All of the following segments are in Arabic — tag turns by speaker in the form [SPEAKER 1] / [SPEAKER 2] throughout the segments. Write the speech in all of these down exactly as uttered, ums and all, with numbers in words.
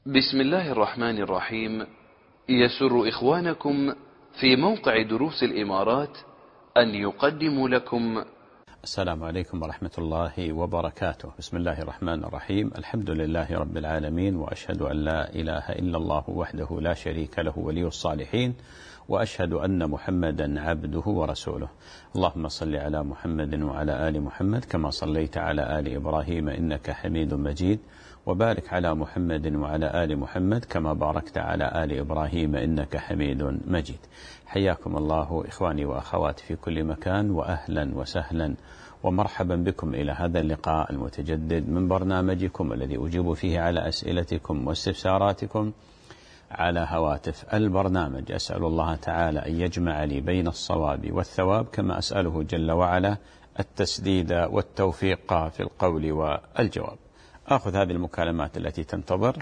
[SPEAKER 1] بسم الله الرحمن الرحيم. يسر إخوانكم في موقع دروس الإمارات أن يقدموا لكم.
[SPEAKER 2] السلام عليكم ورحمة الله وبركاته. بسم الله الرحمن الرحيم. الحمد لله رب العالمين، وأشهد أن لا إله إلا الله وحده لا شريك له ولي الصالحين، وأشهد أن محمدا عبده ورسوله. اللهم صل على محمد وعلى آل محمد كما صليت على آل إبراهيم إنك حميد مجيد، وبارك على محمد وعلى آل محمد كما باركت على آل إبراهيم إنك حميد مجيد. حياكم الله إخواني وأخواتي في كل مكان، وأهلا وسهلا ومرحبا بكم إلى هذا اللقاء المتجدد من برنامجكم الذي أجيب فيه على أسئلتكم واستفساراتكم على هواتف البرنامج. أسأل الله تعالى أن يجمع لي بين الصواب والثواب، كما أسأله جل وعلا التسديد والتوفيق في القول والجواب. أخذ هذه المكالمات التي تنتظر.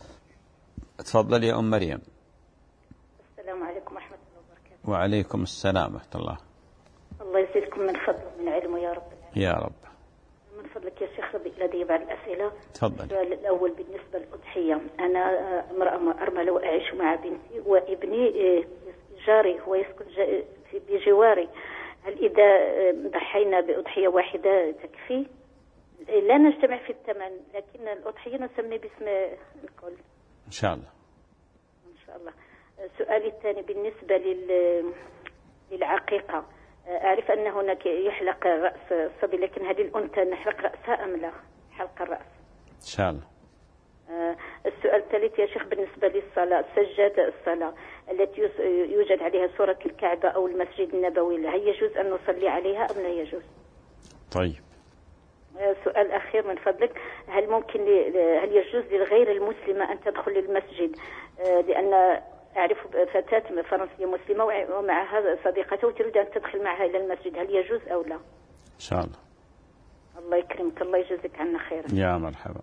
[SPEAKER 2] تفضل يا أم مريم.
[SPEAKER 3] السلام عليكم ورحمة الله وبركاته.
[SPEAKER 2] وعليكم السلام ورحمة الله.
[SPEAKER 3] الله يزيدكم من فضله من علمه يا رب العالمين.
[SPEAKER 2] يا رب.
[SPEAKER 3] من فضلك يا شيخ لدي بعض الأسئلة.
[SPEAKER 2] تفضل.
[SPEAKER 3] السؤال الأول بالنسبة للأضحية. أنا امرأة أرملة وأعيش مع بنتي، وابني جاري هو يسكن بجواري. هل إذا ضحينا بأضحية واحدة تكفي؟ لا نجتمع في الثمن، لكن الأضحية نسمي باسم الكل
[SPEAKER 2] إن شاء الله.
[SPEAKER 3] إن شاء الله. سؤالي الثاني بالنسبة لل للعقيقة. أعرف أن هناك يحلق رأس الصبي، لكن هذه الأنثى نحلق رأسها أم لا؟ حلق الرأس
[SPEAKER 2] إن شاء الله.
[SPEAKER 3] السؤال الثالث يا شيخ بالنسبة للصلاة، سجادة الصلاة التي يوجد عليها صورة الكعبة أو المسجد النبوي، هل يجوز أن نصلي عليها أم لا يجوز؟
[SPEAKER 2] طيب.
[SPEAKER 3] سؤال أخير من فضلك، هل ممكن هل يجوز للغير المسلمة أن تدخل المسجد؟ لأن أعرف فتاة فرنسية مسلمة ومعها صديقته وتريد أن تدخل معها إلى المسجد، هل يجوز أو لا؟
[SPEAKER 2] إن شاء الله.
[SPEAKER 3] الله يكرمك، الله يجزيك عنا خيرا.
[SPEAKER 2] يا مرحبا.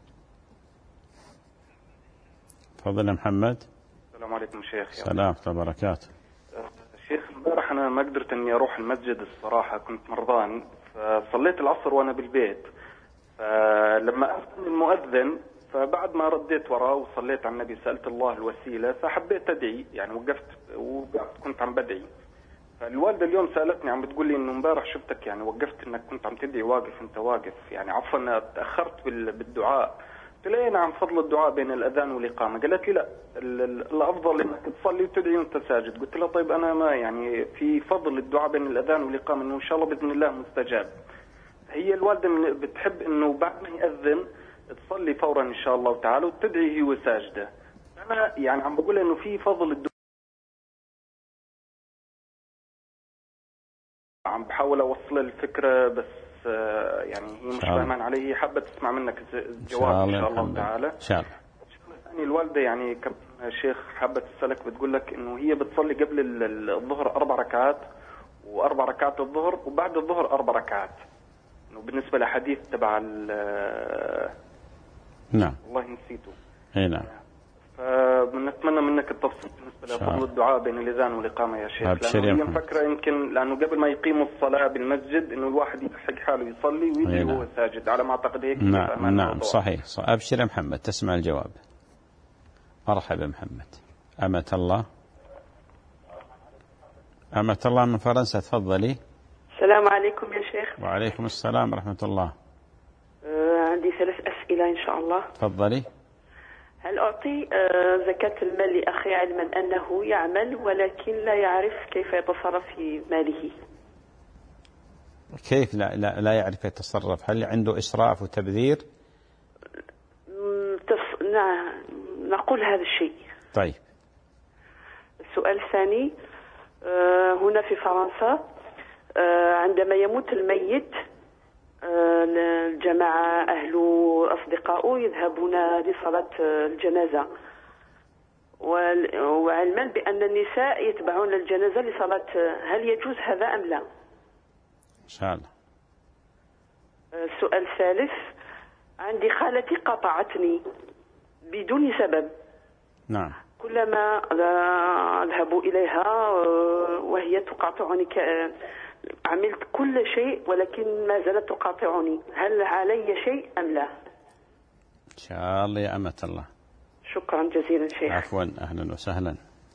[SPEAKER 2] تفضل يا محمد.
[SPEAKER 4] السلام عليكم شيخ.
[SPEAKER 2] السلام ورحمة الله وبركاته.
[SPEAKER 4] شيخ امبارح أنا ما قدرت إني أروح المسجد الصراحة، كنت مرضان، فصليت العصر وأنا بالبيت. فلما أذن المؤذن، فبعد ما رديت وراه وصليت على النبي سألت الله الوسيلة، فحبيت أدعي، يعني وقفت وكنت عم بدعي. فالوالدة اليوم سألتني عم بتقول لي إنه امبارح شفتك يعني وقفت إنك كنت عم تدعي واقف، أنت واقف يعني عفوا تأخرت بالدعاء. قلت لها نعم فضل الدعاء بين الأذان والإقامة. قالت لي لا الأفضل إنك تصلي وتدعي وأنت ساجد. قلت لها طيب أنا ما يعني في فضل الدعاء بين الأذان والإقامة إنه إن شاء الله بإذن الله مستجاب. هي الوالدة من بتحب إنه بعد ما يأذن تصلي فورا إن شاء الله تعالى وتدعي هي وساجدة. أنا يعني عم بقول إنه في فضل الدعاء، عم بحاول أوصل الفكرة بس يعني هي مش فاهمان علي، حابة تسمع منك الجواب إن شاء الله تعالى.
[SPEAKER 2] إن شاء الله.
[SPEAKER 4] يعني الوالدة يعني كم شيخ حابة تسألك، بتقول لك إنه هي بتصلي قبل الظهر أربع ركعات وأربع ركعات الظهر، وبعد الظهر أربع ركعات. إنه بالنسبة لحديث تبع ال
[SPEAKER 2] نعم
[SPEAKER 4] والله نسيته.
[SPEAKER 2] اي نعم.
[SPEAKER 4] فبنتمنى منك التفصيل بالنسبة لفضل الدعاء بين الأذان والإقامة يا شيخ، لأنه هي مفكرة يمكن لأنه قبل ما يقيموا الصلاة بالمسجد إنه الواحد يلحق حاله يصلي ويجي وهو ساجد، على ما أعتقد هيك.
[SPEAKER 2] نعم نعم صحيح. أبشر يا محمد تسمع الجواب. مرحبا محمد. أمة الله. أمة الله من فرنسا، تفضلي.
[SPEAKER 5] السلام عليكم يا شيخ.
[SPEAKER 2] وعليكم السلام ورحمة الله.
[SPEAKER 5] آه عندي ثلاث أسئلة إن شاء الله.
[SPEAKER 2] تفضلي.
[SPEAKER 5] هل أعطي آه زكاة المال لأخي علما أنه يعمل ولكن لا يعرف كيف يتصرف في ماله؟
[SPEAKER 2] كيف لا, لا, لا يعرف يتصرف؟ هل عنده إسراف وتبذير؟
[SPEAKER 5] تص... نعم نقول هذا الشيء.
[SPEAKER 2] طيب.
[SPEAKER 5] السؤال الثاني، آه هنا في فرنسا آه عندما يموت الميت الجماعة أهله أصدقائه يذهبون لصلاة الجنازة، وعلما بأن النساء يتبعون الجنازة لصلاة، هل يجوز هذا أم لا؟
[SPEAKER 2] إن شاء الله.
[SPEAKER 5] السؤال الثالث، عندي خالتي قطعتني بدون سبب.
[SPEAKER 2] نعم.
[SPEAKER 5] كلما أذهب إليها وهي تقاطعني، ك... عملت كل شيء ولكن ما زالت تقاطعني، هل علي شيء أم لا؟
[SPEAKER 2] إن شاء الله يا أمة الله.
[SPEAKER 5] شكرا جزيلا شيخ.
[SPEAKER 2] عفوا، أهلا وسهلا.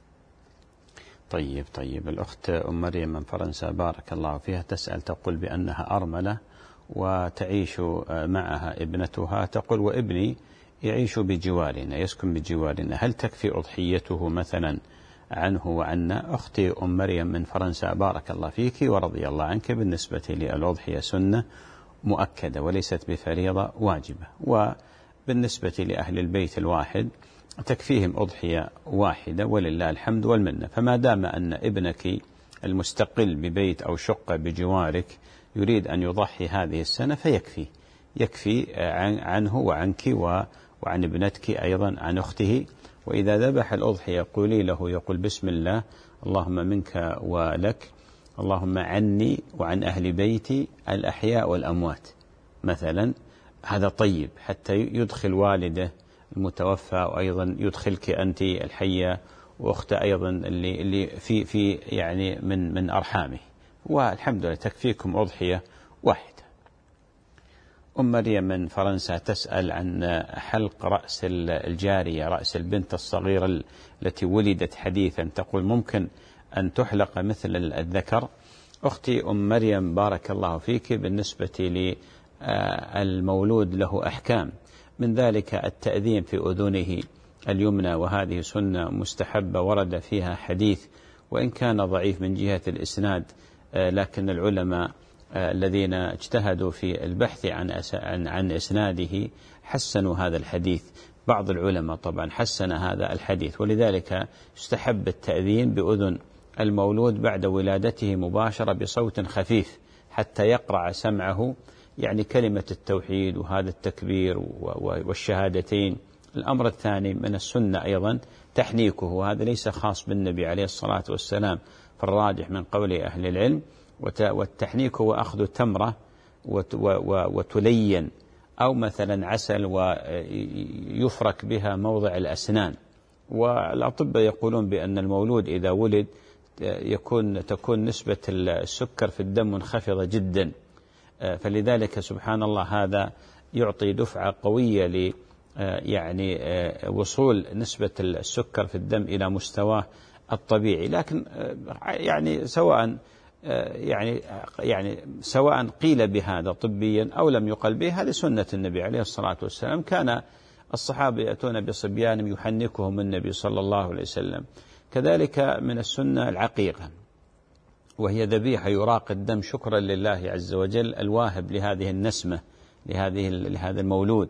[SPEAKER 2] طيب طيب الأخت أم مريم من فرنسا بارك الله فيها تسأل، تقول بأنها أرملة وتعيش معها ابنتها، تقول وابني يعيش بجوارنا، يسكن بجوارنا، هل تكفي أضحيته مثلا عنه وعنا؟ أختي أم مريم من فرنسا بارك الله فيك ورضي الله عنك، بالنسبة للأضحية سنة مؤكدة وليست بفريضة واجبة، وبالنسبة لأهل البيت الواحد تكفيهم أضحية واحدة ولله الحمد والمنة. فما دام أن ابنك المستقل ببيت أو شقة بجوارك يريد أن يضحي هذه السنة فيكفي، يكفي عنه وعنك وعن ابنتك أيضا عن أخته. وإذا ذبح الأضحية قولي له، يقول بسم الله اللهم منك ولك، اللهم عني وعن أهل بيتي الأحياء والأموات مثلا، هذا طيب حتى يدخل والده المتوفى، وأيضا يدخلك أنت الحية وأخت أيضا اللي اللي في في يعني من من أرحامه، والحمد لله تكفيكم أضحية واحدة. أم مريم من فرنسا تسأل عن حلق رأس الجارية، رأس البنت الصغيرة التي ولدت حديثا، تقول ممكن أن تحلق مثل الذكر؟ أختي أم مريم بارك الله فيك، بالنسبة للمولود له أحكام، من ذلك التأذين في أذنه اليمنى، وهذه سنة مستحبة ورد فيها حديث وإن كان ضعيف من جهة الإسناد، لكن العلماء الذين اجتهدوا في البحث عن عن إسناده حسنوا هذا الحديث. بعض العلماء طبعا حسن هذا الحديث، ولذلك يستحب التأذين بأذن المولود بعد ولادته مباشرة بصوت خفيف حتى يقرع سمعه، يعني كلمة التوحيد وهذا التكبير والشهادتين. الأمر الثاني من السنة أيضا تحنيكه، وهذا ليس خاص بالنبي عليه الصلاة والسلام، فالراجح من قول أهل العلم، والتحنيك هو أخذ تمرة وتلين أو مثلا عسل ويفرك بها موضع الأسنان. والأطباء يقولون بأن المولود إذا ولد يكون تكون نسبة السكر في الدم منخفضة جدا، فلذلك سبحان الله هذا يعطي دفعة قوية ل يعني وصول نسبة السكر في الدم إلى مستواه الطبيعي. لكن يعني سواء يعني يعني سواء قيل بهذا طبيا أو لم يقل به، هذه سنة النبي عليه الصلاة والسلام. كان الصحابة يأتون بصبيان يحنكهم النبي صلى الله عليه وسلم. كذلك من السنة العقيقة، وهي ذبيحة يراق الدم شكرا لله عز وجل الواهب لهذه النسمة لهذه لهذا المولود،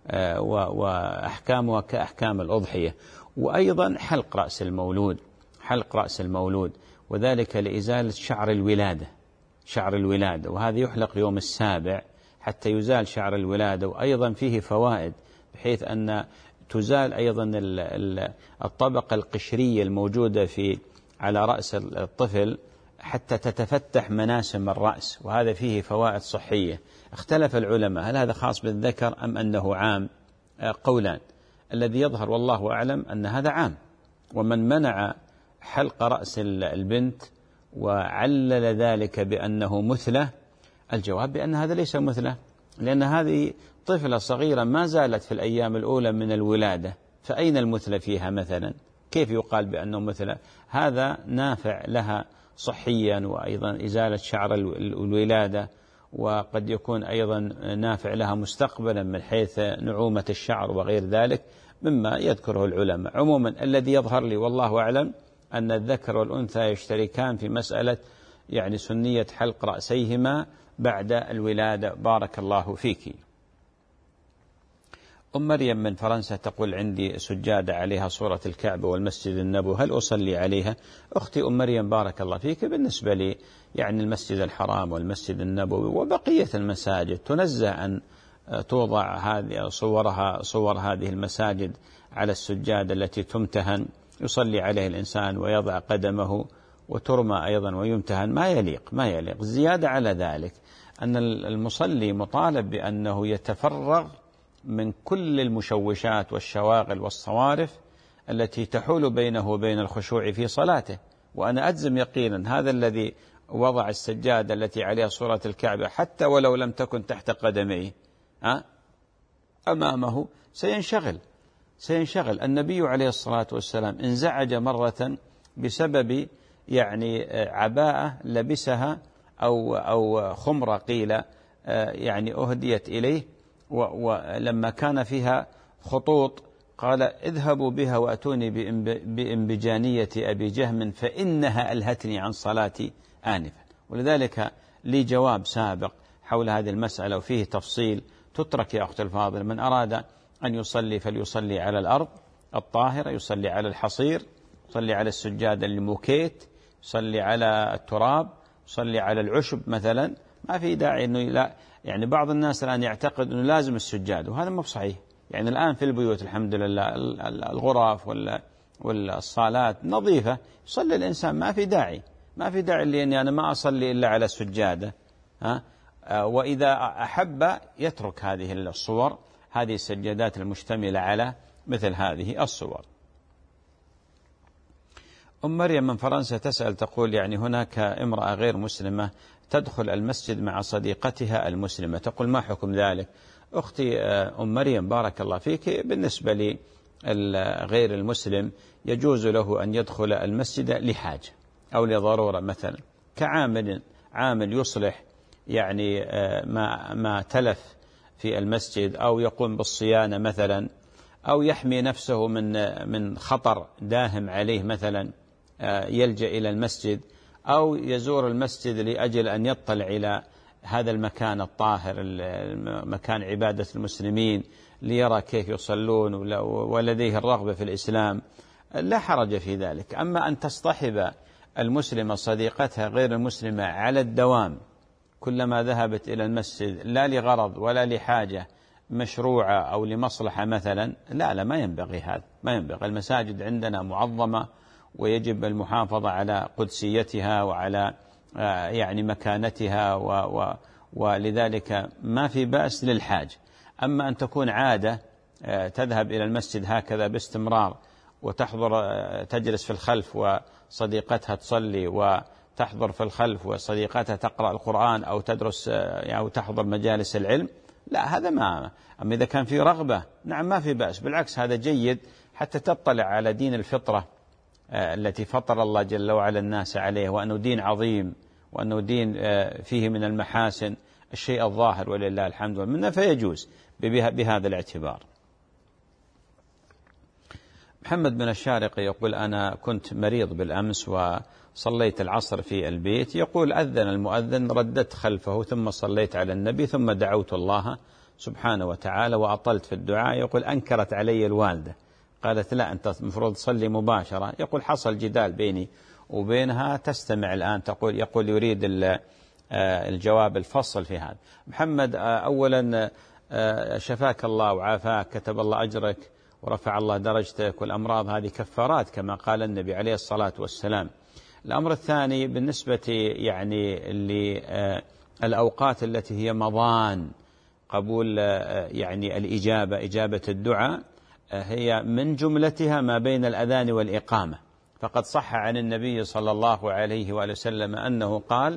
[SPEAKER 2] وأحكامها كأحكام الأضحية. وأيضا حلق رأس المولود، حلق رأس المولود وذلك لإزالة شعر الولادة، شعر الولادة، وهذا يحلق يوم السابع حتى يزال شعر الولادة. وأيضا فيه فوائد، بحيث أن تزال أيضا الطبقة القشرية الموجودة في على رأس الطفل حتى تتفتح مناسم الرأس، وهذا فيه فوائد صحية. اختلف العلماء هل هذا خاص بالذكر أم أنه عام؟ قولان، الذي يظهر والله أعلم أن هذا عام. ومن منع حلق رأس البنت وعلل ذلك بأنه مثلة، الجواب بأن هذا ليس مثلة، لأن هذه طفلة صغيرة ما زالت في الأيام الأولى من الولادة، فأين المثلة فيها مثلا؟ كيف يقال بأنه مثلة؟ هذا نافع لها صحيا، وأيضا إزالة شعر الولادة، وقد يكون أيضا نافع لها مستقبلا من حيث نعومة الشعر وغير ذلك مما يذكره العلماء. عموما الذي يظهر لي والله أعلم أن الذكر والأنثى يشتركان في مسألة يعني سنية حلق رأسيهما بعد الولادة. بارك الله فيك. أم مريم من فرنسا تقول عندي سجادة عليها صورة الكعبة والمسجد النبوي، هل أصلي عليها؟ أختي أم مريم بارك الله فيك، بالنسبة لي يعني المسجد الحرام والمسجد النبوي وبقية المساجد تنزه أن توضع هذه صورها صور هذه المساجد على السجادة التي تمتهن، يصلي عليه الإنسان ويضع قدمه وترمى أيضا ويمتهن، ما يليق ما يليق. زيادة على ذلك أن المصلي مطالب بأنه يتفرغ من كل المشوشات والشواغل والصوارف التي تحول بينه وبين الخشوع في صلاته. وأنا أجزم يقينا هذا الذي وضع السجادة التي عليها صورة الكعبة حتى ولو لم تكن تحت قدميه أمامه سينشغل سينشغل. النبي عليه الصلاة والسلام انزعج مرة بسبب يعني عباءة لبسها أو أو خمرة قيل يعني أهديت إليه، ولما كان فيها خطوط قال اذهبوا بها وأتوني بإنبجانية أبي جهم فإنها ألهتني عن صلاتي آنفا. ولذلك لي جواب سابق حول هذه المسألة وفيه تفصيل، تترك يا أخت الفاضل. من أراد أن يصلي فليصلي على الأرض الطاهرة، يصلي على الحصير، يصلي على السجادة الموكيت، يصلي على التراب، يصلي على العشب مثلا. ما في داعي أنه لا، يعني بعض الناس الآن يعتقد أنه لازم السجاد، وهذا مو صحيح. يعني الآن في البيوت الحمد لله الغرف والصالات نظيفة، يصلي الإنسان، ما في داعي ما في داعي لأني أنا ما أصلي إلا على السجادة. ها؟ وإذا أحب يترك هذه الصور، هذه السجادات المشتملة على مثل هذه الصور. أم مريم من فرنسا تسأل تقول يعني هناك امرأة غير مسلمة تدخل المسجد مع صديقتها المسلمة، تقول ما حكم ذلك؟ أختي أم مريم بارك الله فيك، بالنسبة لغير المسلم يجوز له أن يدخل المسجد لحاجة أو لضرورة، مثلا كعامل عامل يصلح يعني ما ما تلف في المسجد، أو يقوم بالصيانة مثلا، أو يحمي نفسه من من خطر داهم عليه مثلا يلجأ إلى المسجد، أو يزور المسجد لأجل أن يطلع إلى هذا المكان الطاهر، مكان عبادة المسلمين، ليرى كيف يصلون ولديه الرغبة في الإسلام، لا حرج في ذلك. أما أن تصطحب المسلمة صديقتها غير المسلمة على الدوام كلما ذهبت إلى المسجد لا لغرض ولا لحاجة مشروعة أو لمصلحة مثلا، لا لا ما ينبغي هذا، ما ينبغي. المساجد عندنا معظمة ويجب المحافظة على قدسيتها وعلى يعني مكانتها، و و ولذلك ما في بأس للحاجة. أما أن تكون عادة تذهب إلى المسجد هكذا باستمرار وتحضر تجلس في الخلف وصديقتها تصلي، وتحضر في الخلف وصديقتها تقرأ القرآن أو تدرس أو تحضر مجالس العلم، لا هذا ما. أما إذا كان في رغبة نعم ما في بأس، بالعكس هذا جيد حتى تطلع على دين الفطرة التي فطر الله جل وعلا الناس عليه، وأنه دين عظيم، وأنه دين فيه من المحاسن الشيء الظاهر ولله الحمد والمنة، فيجوز بهذا الاعتبار. محمد بن الشارقي يقول أنا كنت مريض بالأمس وصليت العصر في البيت، يقول أذن المؤذن رددت خلفه ثم صليت على النبي ثم دعوت الله سبحانه وتعالى وأطلت في الدعاء. يقول أنكرت علي الوالدة، قالت لا أنت المفروض تصلي مباشرة. يقول حصل جدال بيني وبينها، تستمع الآن تقول يقول يريد الجواب الفصل في هذا. محمد أولا شفاك الله وعافاك، كتب الله أجرك ورفع الله درجتك، والأمراض هذه كفارات كما قال النبي عليه الصلاة والسلام. الأمر الثاني بالنسبة يعني للأوقات التي هي مضان قبول يعني الإجابة، إجابة الدعاء، هي من جملتها ما بين الأذان والإقامة. فقد صح عن النبي صلى الله عليه وآله وسلم أنه قال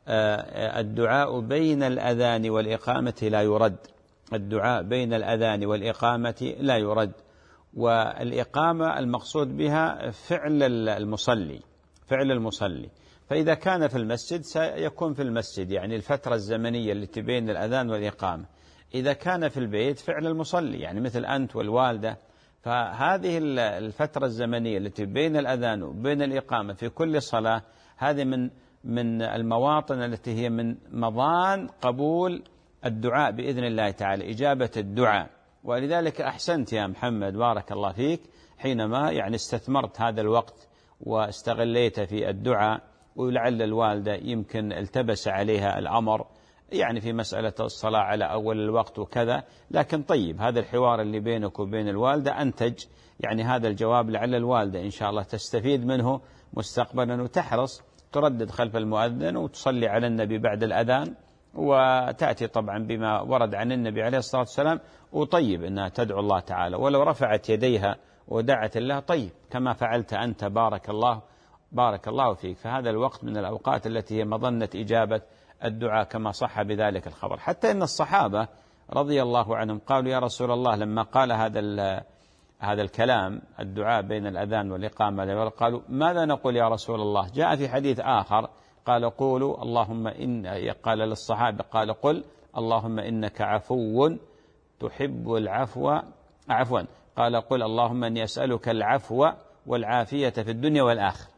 [SPEAKER 2] الدعاء بين الأذان والإقامة لا يرد، الدعاء بين الأذان والإقامة لا يرد. والإقامة المقصود بها فعل المصلي، فعل المصلي. فإذا كان في المسجد سيكون في المسجد، يعني الفترة الزمنية التي بين الأذان والإقامة. إذا كان في البيت فعل المصلي، يعني مثل أنت والوالدة، فهذه الفترة الزمنية التي بين الأذان وبين الإقامة في كل صلاة هذه من من المواطن التي هي من مضان قبول الدعاء بإذن الله تعالى، إجابة الدعاء. ولذلك أحسنت يا محمد بارك الله فيك حينما يعني استثمرت هذا الوقت واستغليت في الدعاء. ولعل الوالدة يمكن التبس عليها الأمر يعني في مسألة الصلاة على أول الوقت وكذا، لكن طيب هذا الحوار اللي بينك وبين الوالدة أنتج يعني هذا الجواب، لعل الوالدة إن شاء الله تستفيد منه مستقبلا وتحرص تردد خلف المؤذن وتصلي على النبي بعد الأذان، وتأتي طبعا بما ورد عن النبي عليه الصلاة والسلام، وطيب أنها تدعو الله تعالى، ولو رفعت يديها ودعت الله طيب كما فعلت أنت بارك الله بارك الله فيك. فهذا الوقت من الأوقات التي هي مظنة إجابة الدعاء كما صح بذلك الخبر. حتى إن الصحابة رضي الله عنهم قالوا يا رسول الله لما قال هذا هذا الكلام الدعاء بين الأذان والإقامة، قالوا ماذا نقول يا رسول الله؟ جاء في حديث آخر قال قولوا اللهم إن، قال للصحابة قال قل اللهم إنك عفو تحب العفو، عفوا قال قل اللهم إني أسألك العفو والعافية في الدنيا والآخرة.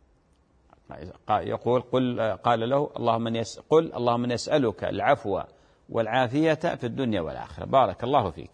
[SPEAKER 2] يقول قل، قال له اللهم إني قل اللهم إني أسألك العفو والعافية في الدنيا والآخرة. بارك الله فيك.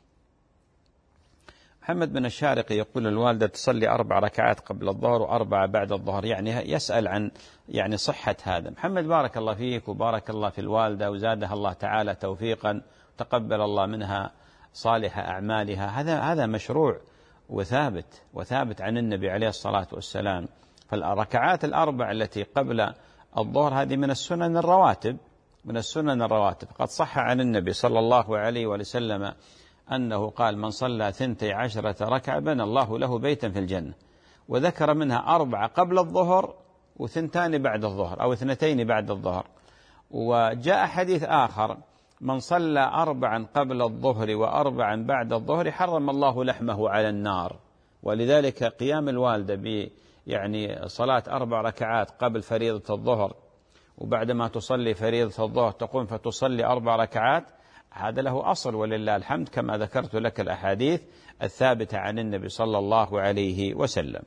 [SPEAKER 2] محمد بن الشارقي يقول الوالدة تصلي أربع ركعات قبل الظهر وأربعة بعد الظهر، يعني يسأل عن يعني صحة هذا. محمد بارك الله فيك وبارك الله في الوالدة وزادها الله تعالى توفيقا، تقبل الله منها صالح أعمالها. هذا هذا مشروع وثابت وثابت عن النبي عليه الصلاة والسلام. فالركعات الأربع التي قبل الظهر هذه من السنن الرواتب، من السنن الرواتب. قد صح عن النبي صلى الله عليه وسلم أنه قال من صلى ثنتي عشرة ركعة بنى الله له بيتا في الجنة، وذكر منها أربعة قبل الظهر وثنتان بعد الظهر أو اثنتين بعد الظهر. وجاء حديث آخر من صلى أربعا قبل الظهر وأربعا بعد الظهر حرم الله لحمه على النار. ولذلك قيام الوالدة ب يعني صلاة أربع ركعات قبل فريضة الظهر، وبعدما تصلي فريضة الظهر تقوم فتصلي أربع ركعات، هذا له أصل ولله الحمد، كما ذكرت لك الأحاديث الثابتة عن النبي صلى الله عليه وسلم.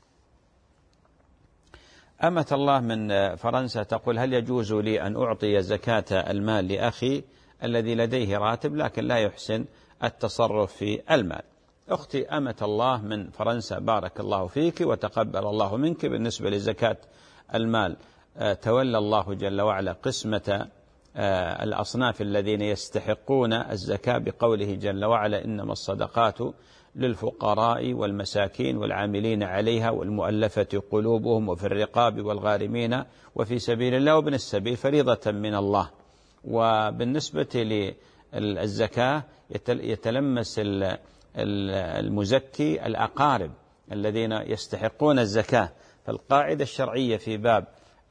[SPEAKER 2] أمة الله من فرنسا تقول هل يجوز لي أن أعطي زكاة المال لأخي الذي لديه راتب لكن لا يحسن التصرف في المال؟ أختي أمة الله من فرنسا بارك الله فيك وتقبل الله منك. بالنسبة لزكاة المال تولى الله جل وعلا قسمة الأصناف الذين يستحقون الزكاة بقوله جل وعلا إنما الصدقات للفقراء والمساكين والعاملين عليها والمؤلفة قلوبهم وفي الرقاب والغارمين وفي سبيل الله وابن السبيل فريضة من الله. وبالنسبة للزكاة يتلمس المزكي الأقارب الذين يستحقون الزكاة. فالقاعدة الشرعية في باب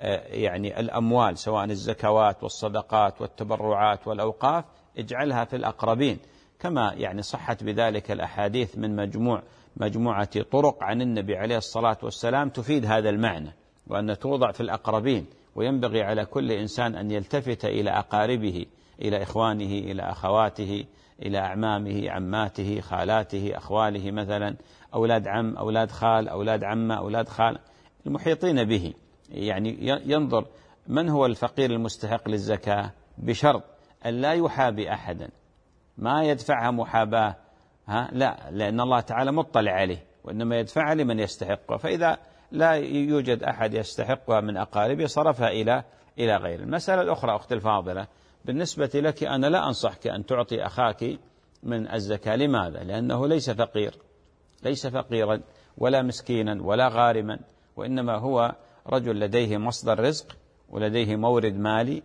[SPEAKER 2] يعني الأموال سواء الزكوات والصدقات والتبرعات والأوقاف اجعلها في الأقربين، كما يعني صحت بذلك الأحاديث من مجموع مجموعة طرق عن النبي عليه الصلاة والسلام تفيد هذا المعنى، وأن توضع في الأقربين. وينبغي على كل إنسان أن يلتفت إلى أقاربه، إلى إخوانه، إلى أخواته، إلى أعمامه، عماته، خالاته، أخواله، مثلا أولاد عم، أولاد خال، أولاد عمة، أولاد خال، المحيطين به. يعني ينظر من هو الفقير المستحق للزكاة بشرط أن لا يحابي أحدا، ما يدفعها محاباة، ها لا، لأن الله تعالى مطلع عليه، وإنما يدفعها لمن يستحقها. فإذا لا يوجد أحد يستحقها من أقاربه صرفها إلى إلى غيره. المسألة الأخرى أختي الفاضلة، بالنسبة لك أنا لا أنصحك أن تعطي أخاك من الزكاة. لماذا؟ لأنه ليس فقير، ليس فقيرا ولا مسكينا ولا غارما، وإنما هو رجل لديه مصدر رزق ولديه مورد مالي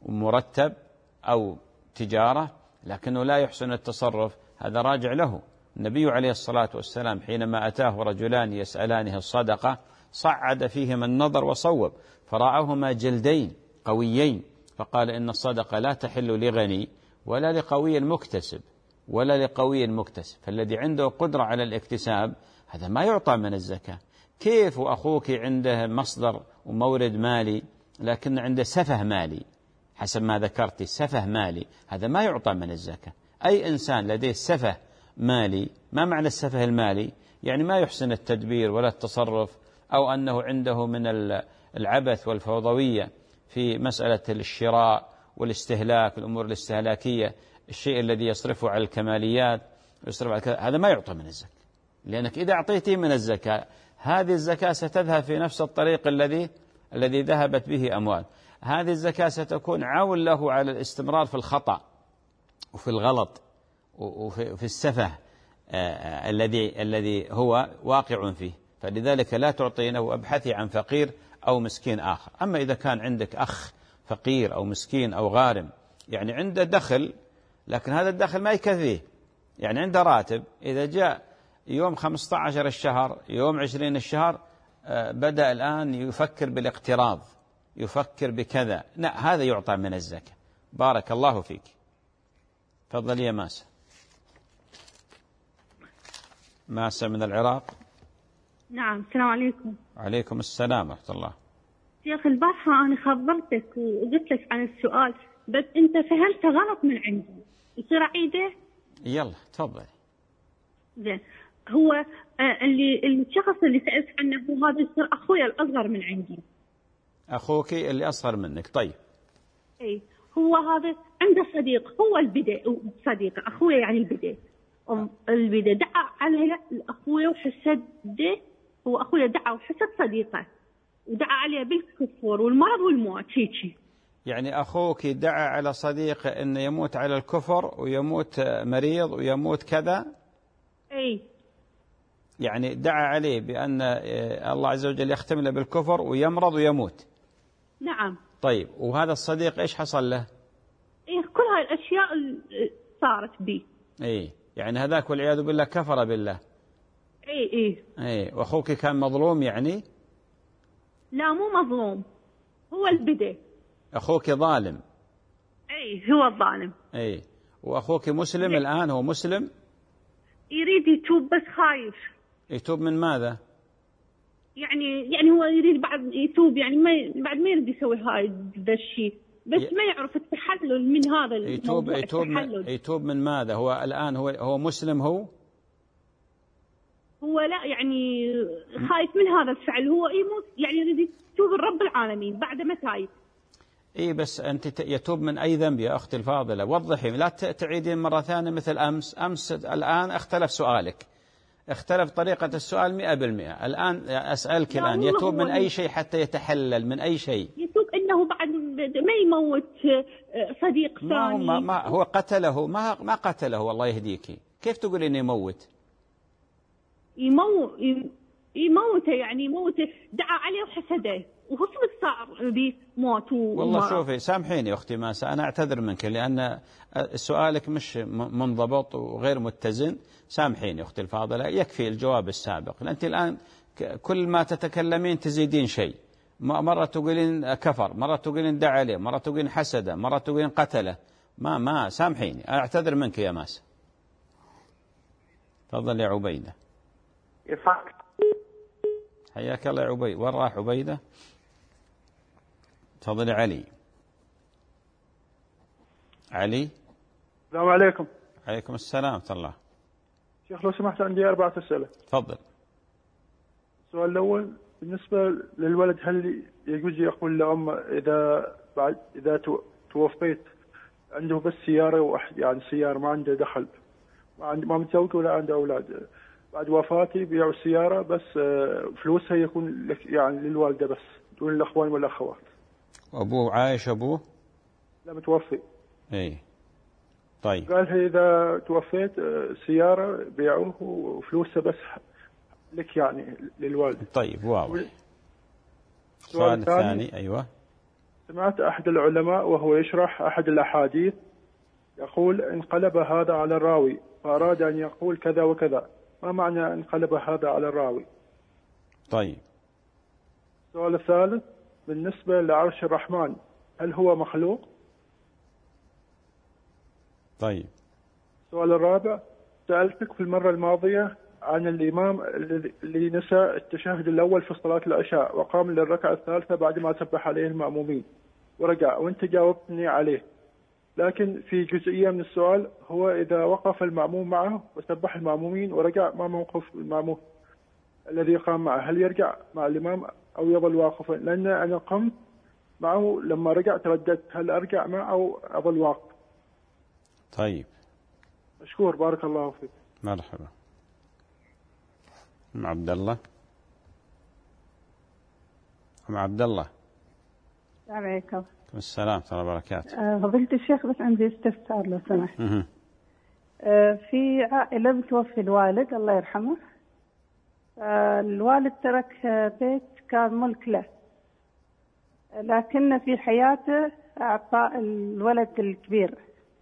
[SPEAKER 2] ومرتب أو تجارة، لكنه لا يحسن التصرف. هذا راجع له. النبي عليه الصلاة والسلام حينما أتاه رجلان يسألانه الصدقة صعد فيهما النظر وصوب، فرآهما جلدين قويين، فقال إن الصدقة لا تحل لغني ولا لقوي مكتسب ولا لقوي مكتسب. فالذي عنده قدرة على الاكتساب هذا ما يعطى من الزكاة. كيف أخوك عنده مصدر ومورد مالي لكن عنده سفه مالي، حسب ما ذكرت سفه مالي، هذا ما يعطى من الزكاة. أي إنسان لديه سفه مالي، ما معنى السفه المالي؟ يعني ما يحسن التدبير ولا التصرف، أو أنه عنده من العبث والفوضوية في مسألة الشراء والاستهلاك، الأمور الاستهلاكية، الشيء الذي يصرفه على الكماليات يصرف على كذا، هذا ما يعطى من الزكاة. لأنك إذا أعطيته من الزكاة هذه الزكاة ستذهب في نفس الطريق الذي الذي ذهبت به أموال. هذه الزكاة ستكون عون له على الاستمرار في الخطأ وفي الغلط وفي السفه الذي الذي هو واقع فيه. فلذلك لا تعطينه وابحثي عن فقير أو مسكين آخر. أما إذا كان عندك أخ فقير أو مسكين أو غارم، يعني عنده دخل لكن هذا الدخل ما يكفيه، يعني عنده راتب، إذا جاء يوم خمسة عشر الشهر، يوم عشرين الشهر، بدأ الآن يفكر بالاقتراض، يفكر بكذا، لا، هذا يعطى من الزكاة. بارك الله فيك. تفضل يا ماسة. ماسة من العراق.
[SPEAKER 6] نعم. السلام عليكم.
[SPEAKER 2] عليكم السلام ورحمة الله.
[SPEAKER 6] شيخ البارحة أنا خبرتك وقلت لك عن السؤال بس أنت فهمت غلط من عندي، يصير أعيده؟
[SPEAKER 2] يلا تفضل.
[SPEAKER 6] زين. هو آه اللي الشخص اللي سألت عنه هو هذا يصير أخويا الأصغر من عندي.
[SPEAKER 2] أخوك اللي أصغر منك. طيب.
[SPEAKER 6] أي هو هذا عنده صديق، هو البدء صديقه أخويا يعني البدء البدء دعا عليه الأخويا وحسده، هو أخويا دعا وحسد صديقه ودعا عليه بالكفر والمرض والموت هيك.
[SPEAKER 2] يعني أخوك دعا على صديقه أنه يموت على الكفر ويموت مريض ويموت كذا.
[SPEAKER 6] أي
[SPEAKER 2] يعني دعا عليه بأن الله عز وجل يختم له بالكفر ويمرض ويموت.
[SPEAKER 6] نعم.
[SPEAKER 2] طيب وهذا الصديق إيش حصل له؟
[SPEAKER 6] إيه كل هاي الأشياء صارت بي.
[SPEAKER 2] إيه يعني هذاك والعياذ بالله كفر بالله.
[SPEAKER 6] إيه إيه.
[SPEAKER 2] إيه وأخوك كان مظلوم يعني؟
[SPEAKER 6] لا مو مظلوم، هو البدء.
[SPEAKER 2] أخوك ظالم.
[SPEAKER 6] إيه هو الظالم.
[SPEAKER 2] إيه وأخوك مسلم إيه؟ الآن هو مسلم؟
[SPEAKER 6] يريد يتوب بس خايف.
[SPEAKER 2] يتوب من ماذا؟
[SPEAKER 6] يعني يعني هو يريد بعد يتوب، يعني ما بعد ما يريد يسوي هاي ذا الشيء بس ي... ما يعرف التحلل من هذا الموضوع.
[SPEAKER 2] يتوب يتوب من... يتوب من ماذا؟ هو الآن هو هو مسلم هو؟
[SPEAKER 6] هو لا يعني خايف من هذا الفعل، هو يموت يعني يريد يتوب الرب العالمين بعد ما تايب.
[SPEAKER 2] إيه بس أنت يتوب من أي ذنب يا أختي الفاضلة؟ وضحي لا تعيدين مرة ثانية مثل أمس. أمس الآن اختلف سؤالك، اختلف طريقة السؤال مئة بالمئة. الآن أسألك الآن يتوب من أي شيء حتى يتحلل من أي شيء؟
[SPEAKER 6] يتوب إنه بعد ما يموت صديق ثاني.
[SPEAKER 2] ما, ما هو قتله، ما ما قتله الله يهديك. كيف تقول إنه يموت؟
[SPEAKER 6] يموت يموته يعني يموته دعا عليه وحسده وهو صار بموت.
[SPEAKER 2] والله شوفي سامحيني أختي ماسة، أنا أعتذر منك لأن سؤالك مش منضبط وغير متزن. سامحيني أختي الفاضلة، يكفي الجواب السابق. أنت الآن كل ما تتكلمين تزيدين شيء، مرة تقولين كفر، مرة تقولين دعا عليه، مرة تقولين حسده، مرة تقولين قتله. ما ما سامحيني، أعتذر منك يا ماسة. تفضل يا عبيدة. حياك الله يا عبيدة. وين راح عبيدة؟ تفضل يا علي. علي.
[SPEAKER 7] السلام عليكم.
[SPEAKER 2] عليكم السلام ورحمة الله.
[SPEAKER 7] شيخ لو سمحت عندي أربعة أسئلة.
[SPEAKER 2] تفضل.
[SPEAKER 7] السؤال الأول بالنسبة للولد، هل يجوز يقول لأم إذا بعد إذا توفيت عنده بس سيارة واحد، يعني سيارة ما عنده دخل، ما عنده ما متزوج ولا عنده أولاد، بعد وفاتي بيعوا السيارة بس فلوسها يكون يعني للوالدة بس دون الأخوان والأخوات.
[SPEAKER 2] أبوه عايش؟ أبوه
[SPEAKER 7] لا متوفي.
[SPEAKER 2] إيه طيب.
[SPEAKER 7] قال هي إذا توفيت سيارة بيعوه وفلوسها بس لك يعني للوالد.
[SPEAKER 2] طيب واضح. السؤال الثاني. أيوة.
[SPEAKER 7] سمعت أحد العلماء وهو يشرح أحد الأحاديث يقول انقلب هذا على الراوي فأراد أن يقول كذا وكذا، ما معنى انقلب هذا على الراوي؟
[SPEAKER 2] طيب.
[SPEAKER 7] السؤال الثالث بالنسبة لعرش الرحمن، هل هو مخلوق؟
[SPEAKER 2] طيب.
[SPEAKER 7] السؤال الرابع، سألتك في المرة الماضية عن الإمام اللي نسى التشهد الأول في صلاة العشاء وقام للركعة الثالثة بعد ما سبح عليه المأمومين ورجع، وأنت جاوبتني عليه، لكن في جزئية من السؤال هو إذا وقف المأموم معه وسبح المأمومين ورجع، ما موقف المأموم الذي قام معه؟ هل يرجع مع الإمام أو يظل واقفا؟ لأن أنا قمت معه لما رجع ترددت هل أرجع معه أو أظل واقف؟
[SPEAKER 2] طيب.
[SPEAKER 7] مشكور، بارك الله فيك.
[SPEAKER 2] مرحبا. أم عبد الله. أم عبد الله.
[SPEAKER 8] السلام عليكم.
[SPEAKER 2] السلام ورحمة الله وبركاته.
[SPEAKER 8] فضيلة الشيخ بس عندي استفسار لو سمحت. أه في عائلة بتوفي الوالد الله يرحمه، أه الوالد ترك بيت كان ملك له، لكن في حياته أعطى الولد الكبير.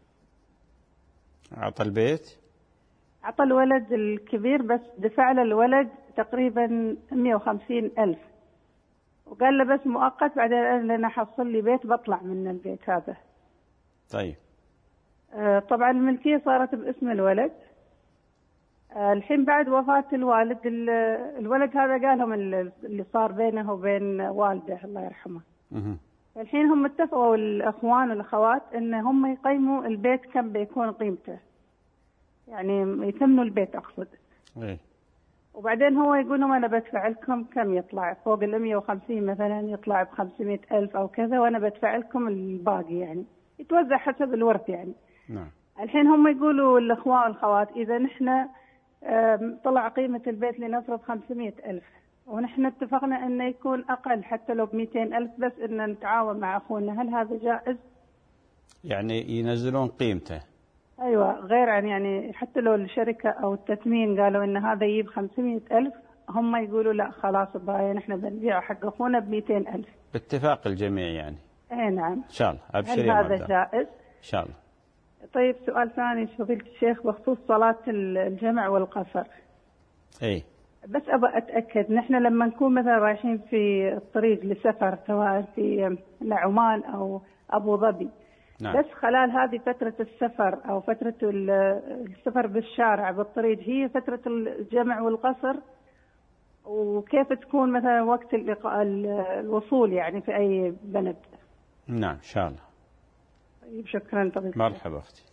[SPEAKER 2] أعطى البيت؟
[SPEAKER 8] أعطى الولد الكبير بس دفع له الولد تقريبا مئة وخمسين ألف، وقال له بس مؤقت بعدين أنا حصل لي بيت بطلع من البيت هذا.
[SPEAKER 2] طيب.
[SPEAKER 8] آه طبعا الملكية صارت باسم الولد، آه، الحين بعد وفاة الوالد ال- الولد هذا قال لهم ال- اللي صار بينه وبين والده الله يرحمه.
[SPEAKER 2] مه.
[SPEAKER 8] الحين هم اتفقوا الأخوان والأخوات إن هم يقيموا البيت كم بيكون قيمته، يعني يثمنوا البيت أقصد.
[SPEAKER 2] إيه.
[SPEAKER 8] وبعدين هو يقول لهم أنا بدفع لكم كم يطلع فوق ال مئة وخمسين مثلا، يطلع ب خمسمئة ألف أو كذا، وأنا بدفع لكم الباقي، يعني يتوزع حسب الورث يعني.
[SPEAKER 2] نعم.
[SPEAKER 8] الحين هم يقولوا الأخوان والأخوات إذا نحن آم، طلع قيمة البيت لنفرض خمسمئة ألف، ونحن اتفقنا أنه يكون أقل حتى لو بمئتين ألف، بس أن نتعاون مع أخونا، هل هذا جائز؟
[SPEAKER 2] يعني ينزلون قيمته.
[SPEAKER 8] أيوة، غير عن يعني حتى لو الشركة أو التثمين قالوا أن هذا يجيب خمسمئة ألف، هم يقولوا لا خلاص باي نحن بنبيع حق أخونا بمئتين ألف
[SPEAKER 2] باتفاق الجميع يعني.
[SPEAKER 8] إيه نعم.
[SPEAKER 2] إن شاء الله.
[SPEAKER 8] هل
[SPEAKER 2] أبشري
[SPEAKER 8] هذا
[SPEAKER 2] مبدأ.
[SPEAKER 8] جائز؟
[SPEAKER 2] إن شاء الله.
[SPEAKER 8] طيب سؤال ثاني فضيلة الشيخ بخصوص صلاة الجمع والقصر.
[SPEAKER 2] إيه.
[SPEAKER 8] بس أبغى أتأكد، نحن لما نكون مثلا رايحين في الطريق لسفر سواء في عمان أو أبو ظبي،
[SPEAKER 2] نعم.
[SPEAKER 8] بس خلال هذه فترة السفر أو فترة السفر بالشارع بالطريق هي فترة الجمع والقصر، وكيف تكون مثلا وقت اللقاء الوصول يعني في أي بلد؟
[SPEAKER 2] نعم إن شاء الله.
[SPEAKER 8] طيب شكرا طبعا.
[SPEAKER 2] مرحبا أختي.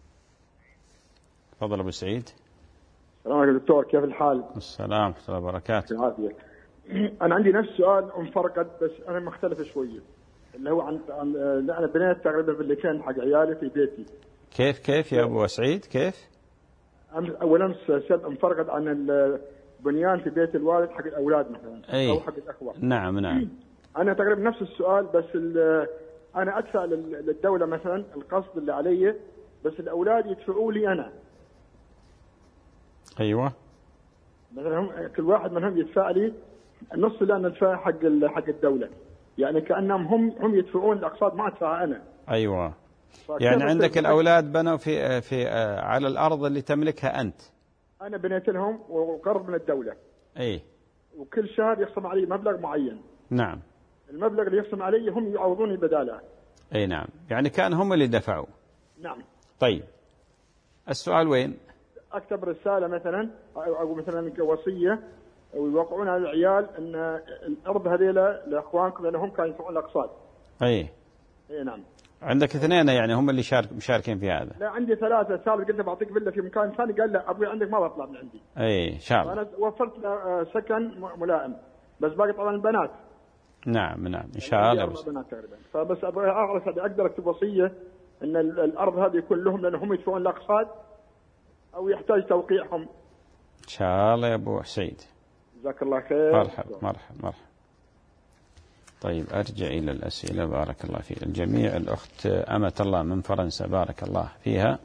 [SPEAKER 2] تفضل أبو سعيد.
[SPEAKER 9] السلام عليكم دكتور، كيف الحال؟
[SPEAKER 2] السلام ورحمة الله وبركاته.
[SPEAKER 9] العافية. أنا عندي نفس سؤال مفرقد بس أنا مختلف شوية، اللي هو عن عن أنا بنيت تقريبا بالليتين حق عيالي في بيتي.
[SPEAKER 2] كيف كيف يا أبو سعيد كيف؟
[SPEAKER 9] أولا سبب مفرقد عن البنيان في بيت الوالد حق الأولاد مثلا
[SPEAKER 2] أي.
[SPEAKER 9] أو حق الأخوة.
[SPEAKER 2] نعم نعم.
[SPEAKER 9] أنا تقريبا نفس السؤال، بس أنا أدفع للدولة مثلا القسط اللي علي، بس الأولاد يدفعوا لي أنا.
[SPEAKER 2] أيوة.
[SPEAKER 9] مثلا هم كل واحد منهم يدفع لي النص اللي أنا أدفعه حق حق الدولة، يعني كأنهم هم هم يدفعون الأقساط ما أدفع أنا.
[SPEAKER 2] أيوة. يعني عندك الأولاد بنوا في في على الأرض اللي تملكها أنت.
[SPEAKER 9] أنا بنيت لهم وقرض من الدولة.
[SPEAKER 2] أي.
[SPEAKER 9] وكل شهر يخصم علي مبلغ معين.
[SPEAKER 2] نعم.
[SPEAKER 9] المبلغ اللي يخصم علي هم يعوضوني بداله.
[SPEAKER 2] أي نعم، يعني كان هم اللي دفعوا.
[SPEAKER 9] نعم.
[SPEAKER 2] طيب. السؤال وين؟
[SPEAKER 9] أكتب رسالة مثلا أو مثلا وصية ويوقعون على العيال أن الأرض هذيلا لأخوانكم لأنهم كانوا يدفعون الأقساط.
[SPEAKER 2] أي.
[SPEAKER 9] أي نعم.
[SPEAKER 2] عندك اثنين يعني هم اللي شارك مشاركين في هذا.
[SPEAKER 9] لا عندي ثلاثة، ثالث قلت بعطيك فيلا في مكان ثاني قال لا أبوي عندك ما بطلع من عندي.
[SPEAKER 2] أي إن شاء الله.
[SPEAKER 9] أنا وفرت له سكن ملائم بس باقي طبعا البنات.
[SPEAKER 2] نعم نعم إن شاء الله.
[SPEAKER 9] أربع بنات تقريبا، فبس أبغى أعرف هذا أقدر أكتب وصية أن الأرض هذه يكون لهم لأنهم يدفعون الأقساط أو يحتاج توقيعهم.
[SPEAKER 2] إن شاء الله يا أبو سعيد.
[SPEAKER 9] جزاك الله خير.
[SPEAKER 2] مرحبا مرحبا مرحبا. طيب أرجع إلى الأسئلة بارك الله في الجميع. الأخت أمة الله من فرنسا بارك الله فيها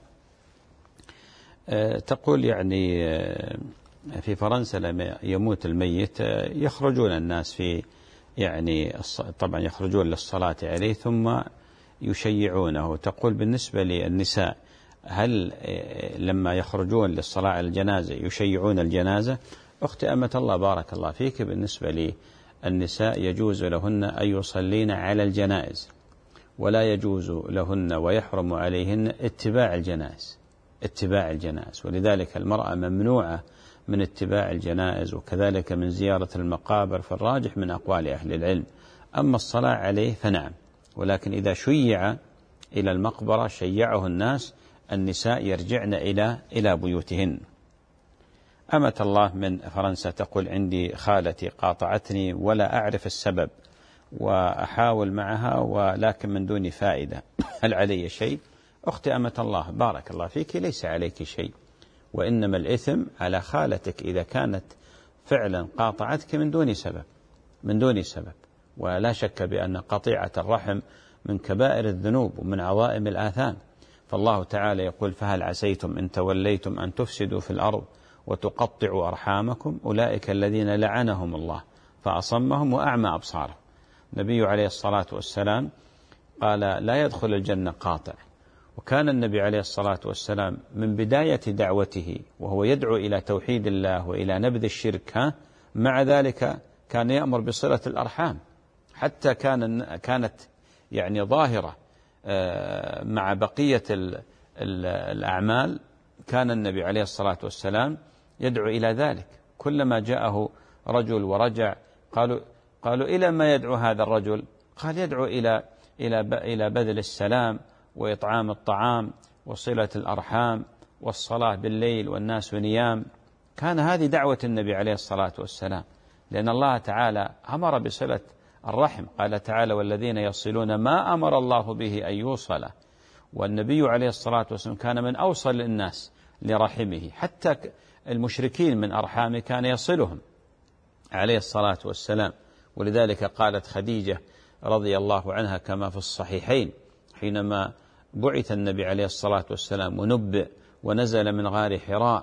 [SPEAKER 2] تقول يعني في فرنسا لما يموت الميت يخرجون الناس في يعني طبعا يخرجون للصلاة عليه ثم يشيعونه. تقول بالنسبة للنساء هل لما يخرجون للصلاة على الجنازة يشيعون الجنازة؟ أخت أمة الله بارك الله فيك، بالنسبة للنساء يجوز لهن أن يصلين على الجنائز ولا يجوز لهن ويحرم عليهن اتباع الجنائز اتباع الجنائز ولذلك المرأة ممنوعة من اتباع الجنائز وكذلك من زيارة المقابر في الراجح من أقوال أهل العلم. أما الصلاة عليه فنعم، ولكن إذا شيع إلى المقبرة شيعه الناس النساء يرجعن إلى إلى بيوتهن. أمة الله من فرنسا تقول عندي خالتي قاطعتني ولا أعرف السبب وأحاول معها ولكن من دون فائدة، هل علي شيء؟ أختي أمة الله بارك الله فيك، ليس عليك شيء، وإنما الإثم على خالتك إذا كانت فعلا قاطعتك من دون سبب من دون سبب ولا شك بأن قطيعة الرحم من كبائر الذنوب ومن عظائم الآثام. فالله تعالى يقول فهل عسيتم إن توليتم أن تفسدوا في الأرض وتقطعوا أرحامكم أولئك الذين لعنهم الله فأصمهم وأعمى أبصارهم. النبي عليه الصلاة والسلام قال لا يدخل الجنة قاطع، وكان النبي عليه الصلاة والسلام من بداية دعوته وهو يدعو إلى توحيد الله وإلى نبذ الشرك ها مع ذلك كان يأمر بصلة الأرحام حتى كان كانت يعني ظاهرة مع بقية الأعمال. كان النبي عليه الصلاة والسلام يدعو إلى ذلك. كلما جاءه رجل ورجع قالوا قالوا إلى ما يدعو هذا الرجل؟ قال يدعو إلى إلى إلى بذل السلام وإطعام الطعام وصلة الأرحام والصلاة بالليل والناس نيام. كان هذه دعوة النبي عليه الصلاة والسلام، لأن الله تعالى أمر بصلة الرحم. قال تعالى: والذين يصلون ما أمر الله به أن يوصل. والنبي عليه الصلاة والسلام كان من أوصل الناس لرحمه، حتى المشركين من أرحامه كان يصلهم عليه الصلاة والسلام. ولذلك قالت خديجة رضي الله عنها كما في الصحيحين حينما بعث النبي عليه الصلاة والسلام ونبئ ونزل من غار حراء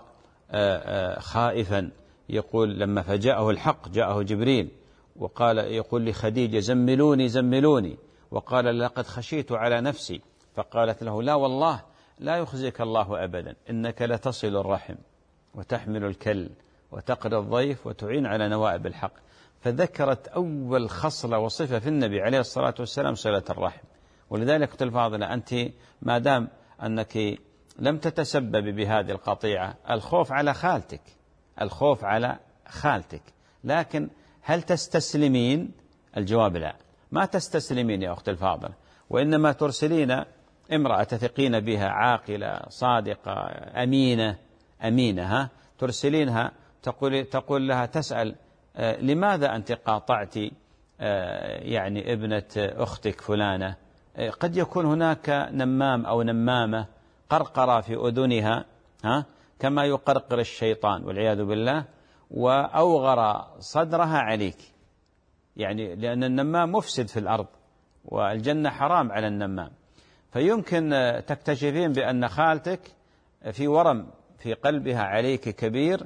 [SPEAKER 2] خائفا، يقول لما فجاءه الحق جاءه جبريل وقال يقول لخديجة: زملوني زملوني، وقال: لقد خشيت على نفسي. فقالت له: لا والله لا يخزيك الله أبدا، إنك لتصل الرحم وتحمل الكل وتقري الضيف وتعين على نوائب الحق. فذكرت أول خصلة وصفة في النبي عليه الصلاة والسلام صلة الرحم. ولذلك قلت الفاضلة، أنت ما دام أنك لم تتسبب بهذه القطيعة، الخوف على خالتك، الخوف على خالتك، لكن هل تستسلمين؟ الجواب لا، ما تستسلمين يا أخت الفاضلة، وإنما ترسلين امرأة تثقين بها عاقلة صادقة أمينة أمينة ها ترسلينها تقول تقول لها تسأل: آه لماذا أنت قاطعت آه يعني ابنة أختك فلانة؟ آه قد يكون هناك نمام أو نمامة قرقر في أذنها ها كما يقرقر الشيطان والعياذ بالله، وأوغر صدرها عليك، يعني لأن النمام مفسد في الأرض والجنة حرام على النمام. فيمكن تكتشفين بأن خالتك في ورم في قلبها عليك كبير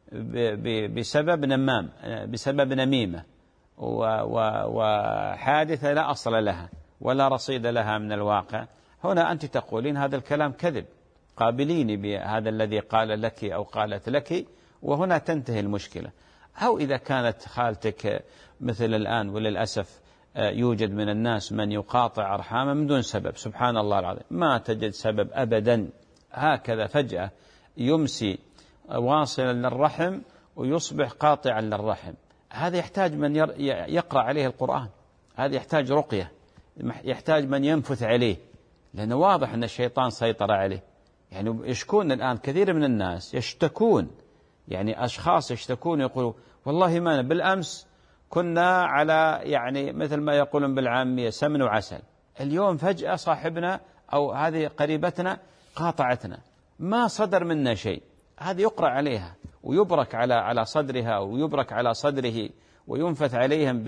[SPEAKER 2] بسبب نمام، بسبب نميمة وحادثة لا أصل لها ولا رصيد لها من الواقع. هنا أنت تقولين هذا الكلام كذب، قابليني بهذا الذي قال لك أو قالت لك، وهنا تنتهي المشكلة. أو إذا كانت خالتك مثل الآن وللأسف يوجد من الناس من يقاطع أرحامه من دون سبب، سبحان الله العظيم، ما تجد سبب أبدا، هكذا فجأة يمسي واصلا للرحم ويصبح قاطعا للرحم. هذا يحتاج من يقرأ عليه القرآن، هذا يحتاج رقية، يحتاج من ينفث عليه، لأنه واضح أن الشيطان سيطر عليه. يعني يشكون الآن كثير من الناس يشتكون، يعني أشخاص يشتكون يقولوا: والله ما بالأمس كنا على يعني مثل ما يقولون بالعامية سمن وعسل، اليوم فجأة صاحبنا أو هذه قريبتنا قاطعتنا، ما صدر منا شيء. هذه يقرأ عليها ويبرك على على صدرها ويبرك على صدره وينفث عليهم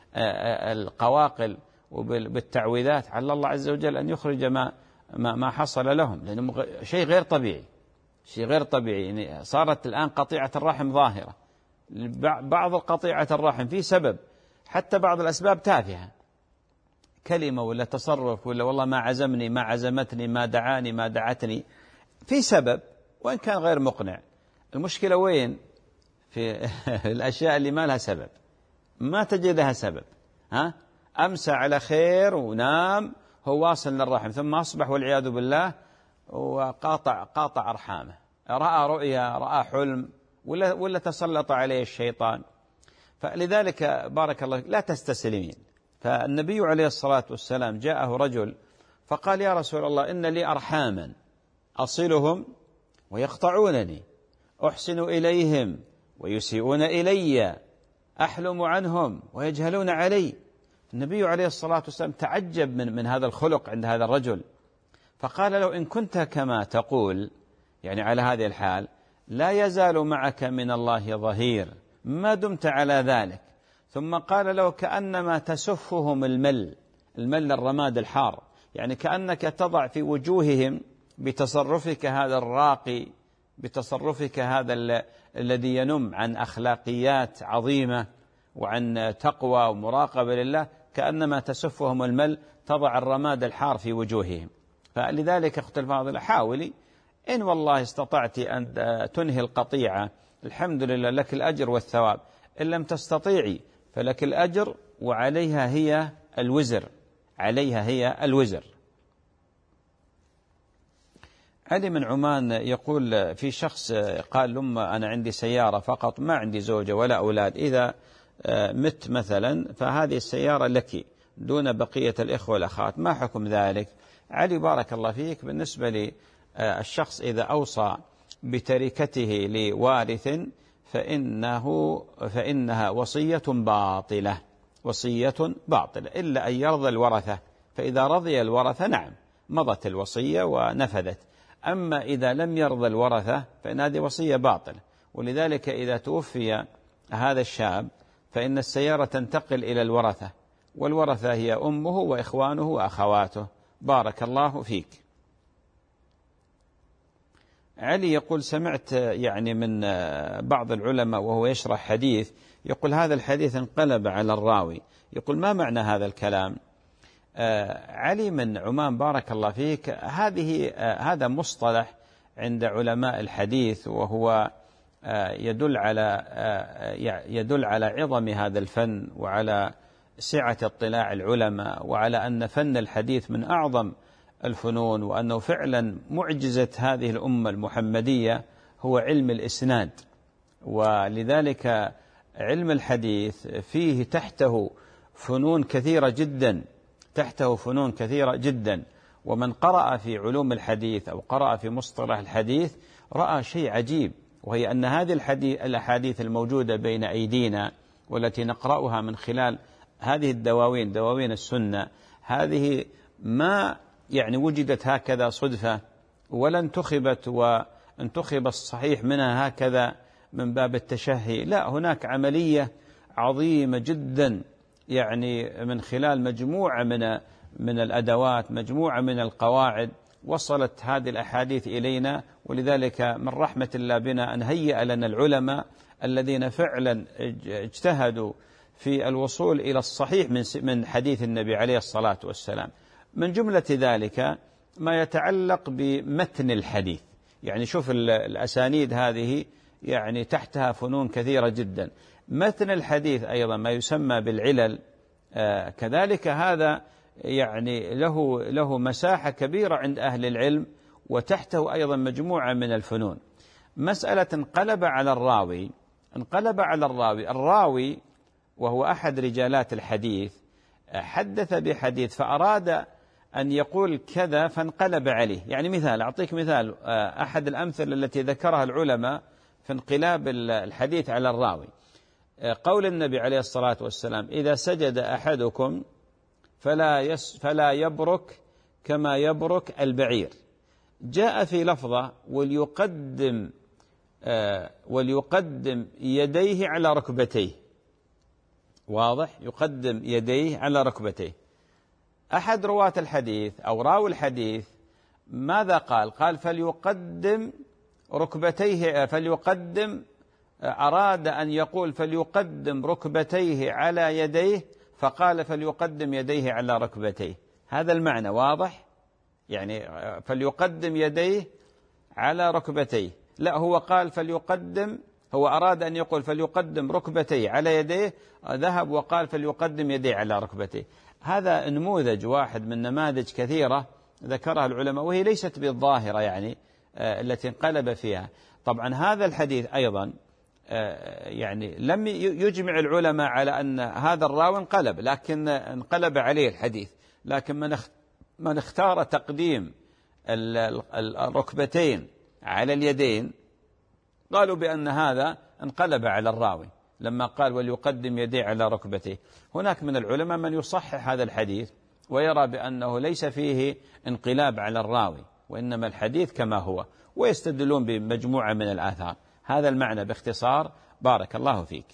[SPEAKER 2] بالقواقل وبالتعويذات على الله عز وجل أن يخرج ما ما ما حصل لهم، لأنه شيء غير طبيعي، شيء غير طبيعي. يعني صارت الآن قطيعة الرحم ظاهرة، بعض القطيعة الرحم في سبب، حتى بعض الأسباب تافهة، كلمة ولا تصرف ولا والله ما عزمني ما عزمتني ما دعاني ما دعتني، في سبب وإن كان غير مقنع. المشكلة وين؟ في الأشياء اللي ما لها سبب، ما تجد لها سبب. ها أمسى على خير ونام هو واصل للرحم، ثم أصبح والعياذ بالله وقاطع قاطع أرحامه، رأى رؤيا، رأى حلم، ولا ولا تسلط عليه الشيطان. فلذلك بارك الله لا تستسلمين. فالنبي عليه الصلاة والسلام جاءه رجل فقال: يا رسول الله إن لي أرحاما أصلهم ويقطعونني، أحسن إليهم ويسيئون إلي، أحلم عنهم ويجهلون علي. النبي عليه الصلاة والسلام تعجب من, من هذا الخلق عند هذا الرجل، فقال له: إن كنت كما تقول يعني على هذه الحال لا يزال معك من الله ظهير ما دمت على ذلك. ثم قال له: كأنما تسفهم المل، المل الرماد الحار، يعني كأنك تضع في وجوههم بتصرفك هذا الراقي، بتصرفك هذا الذي ينم عن أخلاقيات عظيمة وعن تقوى ومراقبة لله، كأنما تسفهم المل، تضع الرماد الحار في وجوههم. فلذلك أخت الفاضلة حاولي، إن والله استطعت أن تنهي القطيعة الحمد لله لك الأجر والثواب، إن لم تستطيعي فلك الأجر وعليها هي الوزر، عليها هي الوزر. علي من عمان يقول في شخص قال لما أنا عندي سيارة فقط ما عندي زوجة ولا أولاد، إذا مت مثلا فهذه السيارة لك دون بقية الإخوة والأخوات، ما حكم ذلك؟ علي بارك الله فيك، بالنسبة للشخص إذا أوصى بتركته لوارث فإنه فإنها وصية باطلة، وصية باطلة إلا أن يرضى الورثة، فإذا رضي الورثة نعم مضت الوصية ونفذت، أما إذا لم يرضى الورثة فإن هذه وصية باطلة. ولذلك إذا توفي هذا الشاب فإن السيارة تنتقل إلى الورثة، والورثة هي أمه وإخوانه وأخواته. بارك الله فيك. علي يقول سمعت يعني من بعض العلماء وهو يشرح حديث يقول هذا الحديث انقلب على الراوي، يقول ما معنى هذا الكلام؟ آه علي من عمان بارك الله فيك، هذه آه هذا مصطلح عند علماء الحديث، وهو آه يدل على آه يدل على عظم هذا الفن وعلى سعة اطلاع العلماء، وعلى أن فن الحديث من أعظم الفنون، وأنه فعلا معجزة هذه الأمة المحمدية هو علم الإسناد. ولذلك علم الحديث فيه تحته فنون كثيرة جدا، تحته فنون كثيرة جدا، ومن قرأ في علوم الحديث أو قرأ في مصطلح الحديث رأى شيء عجيب، وهي أن هذه الأحاديث الموجودة بين أيدينا والتي نقرأها من خلال هذه الدواوين، دواوين السنة، هذه ما يعني وجدت هكذا صدفة، ولا انتخبت وانتخب الصحيح منها هكذا من باب التشهي، لا، هناك عملية عظيمة جدا يعني من خلال مجموعة من من الأدوات، مجموعة من القواعد، وصلت هذه الأحاديث إلينا. ولذلك من رحمة الله بنا أن هيأ لنا العلماء الذين فعلا اجتهدوا في الوصول إلى الصحيح من من حديث النبي عليه الصلاة والسلام. من جملة ذلك ما يتعلق بمتن الحديث، يعني شوف الأسانيد هذه يعني تحتها فنون كثيرة جدا. متن الحديث أيضا ما يسمى بالعلل، آه كذلك هذا يعني له له مساحة كبيرة عند أهل العلم، وتحته أيضا مجموعة من الفنون. مسألة انقلب على الراوي، انقلب على الراوي، الراوي وهو أحد رجالات الحديث حدث بحديث فأراد أن يقول كذا فانقلب عليه. يعني مثال، أعطيك مثال، أحد الأمثلة التي ذكرها العلماء في انقلاب الحديث على الراوي، قول النبي عليه الصلاة والسلام إذا سجد أحدكم فلا, يس فلا يبرك كما يبرك البعير. جاء في لفظة وليقدم آه وليقدم يديه على ركبتيه، واضح، يقدم يديه على ركبتيه. أحد رواة الحديث أو راوي الحديث ماذا قال؟ قال فليقدم ركبتيه، فليقدم، أراد أن يقول فليقدم ركبتيه على يديه، فقال فليقدم يديه على ركبتيه. هذا المعنى واضح، يعني فليقدم يديه على ركبتيه، لا، هو قال فليقدم، هو أراد أن يقول فليقدم ركبتيه على يديه، ذهب وقال فليقدم يديه على ركبتيه. هذا نموذج واحد من نماذج كثيرة ذكرها العلماء، وهي ليست بالظاهرة يعني التي انقلب فيها. طبعا هذا الحديث أيضا يعني لم يجمع العلماء على أن هذا الراوي انقلب، لكن انقلب عليه الحديث. لكن من اختار تقديم الركبتين على اليدين قالوا بأن هذا انقلب على الراوي لما قال وليقدم يديه على ركبتيه. هناك من العلماء من يصحح هذا الحديث ويرى بأنه ليس فيه انقلاب على الراوي، وإنما الحديث كما هو، ويستدلون بمجموعة من الآثار. هذا المعنى باختصار. بارك الله فيك.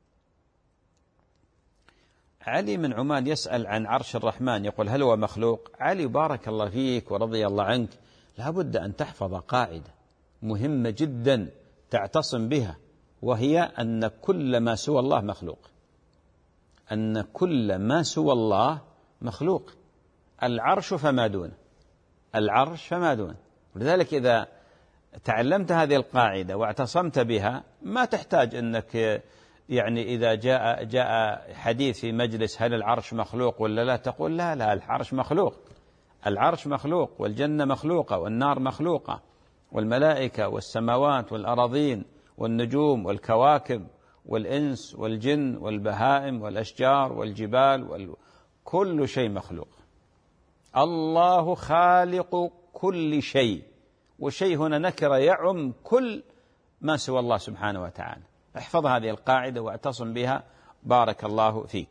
[SPEAKER 2] علي من عمان يسأل عن عرش الرحمن، يقول هل هو مخلوق؟ علي بارك الله فيك ورضي الله عنك، لابد أن تحفظ قاعدة مهمة جدا تعتصم بها، وهي أن كل ما سوى الله مخلوق، أن كل ما سوى الله مخلوق. العرش فما دونه، العرش فما دونه. ولذلك إذا تعلمت هذه القاعدة واعتصمت بها ما تحتاج أنك يعني إذا جاء جاء حديث في مجلس هل العرش مخلوق ولا لا، تقول لا لا العرش مخلوق. العرش مخلوق، والجنة مخلوقة، والنار مخلوقة، والملائكة والسماوات والأراضين والنجوم والكواكب والإنس والجن والبهائم والأشجار والجبال وال... كل شيء مخلوق. الله خالق كل شيء، وشيء هنا نكرة يعم كل ما سوى الله سبحانه وتعالى. احفظ هذه القاعدة واعتصم بها بارك الله فيك.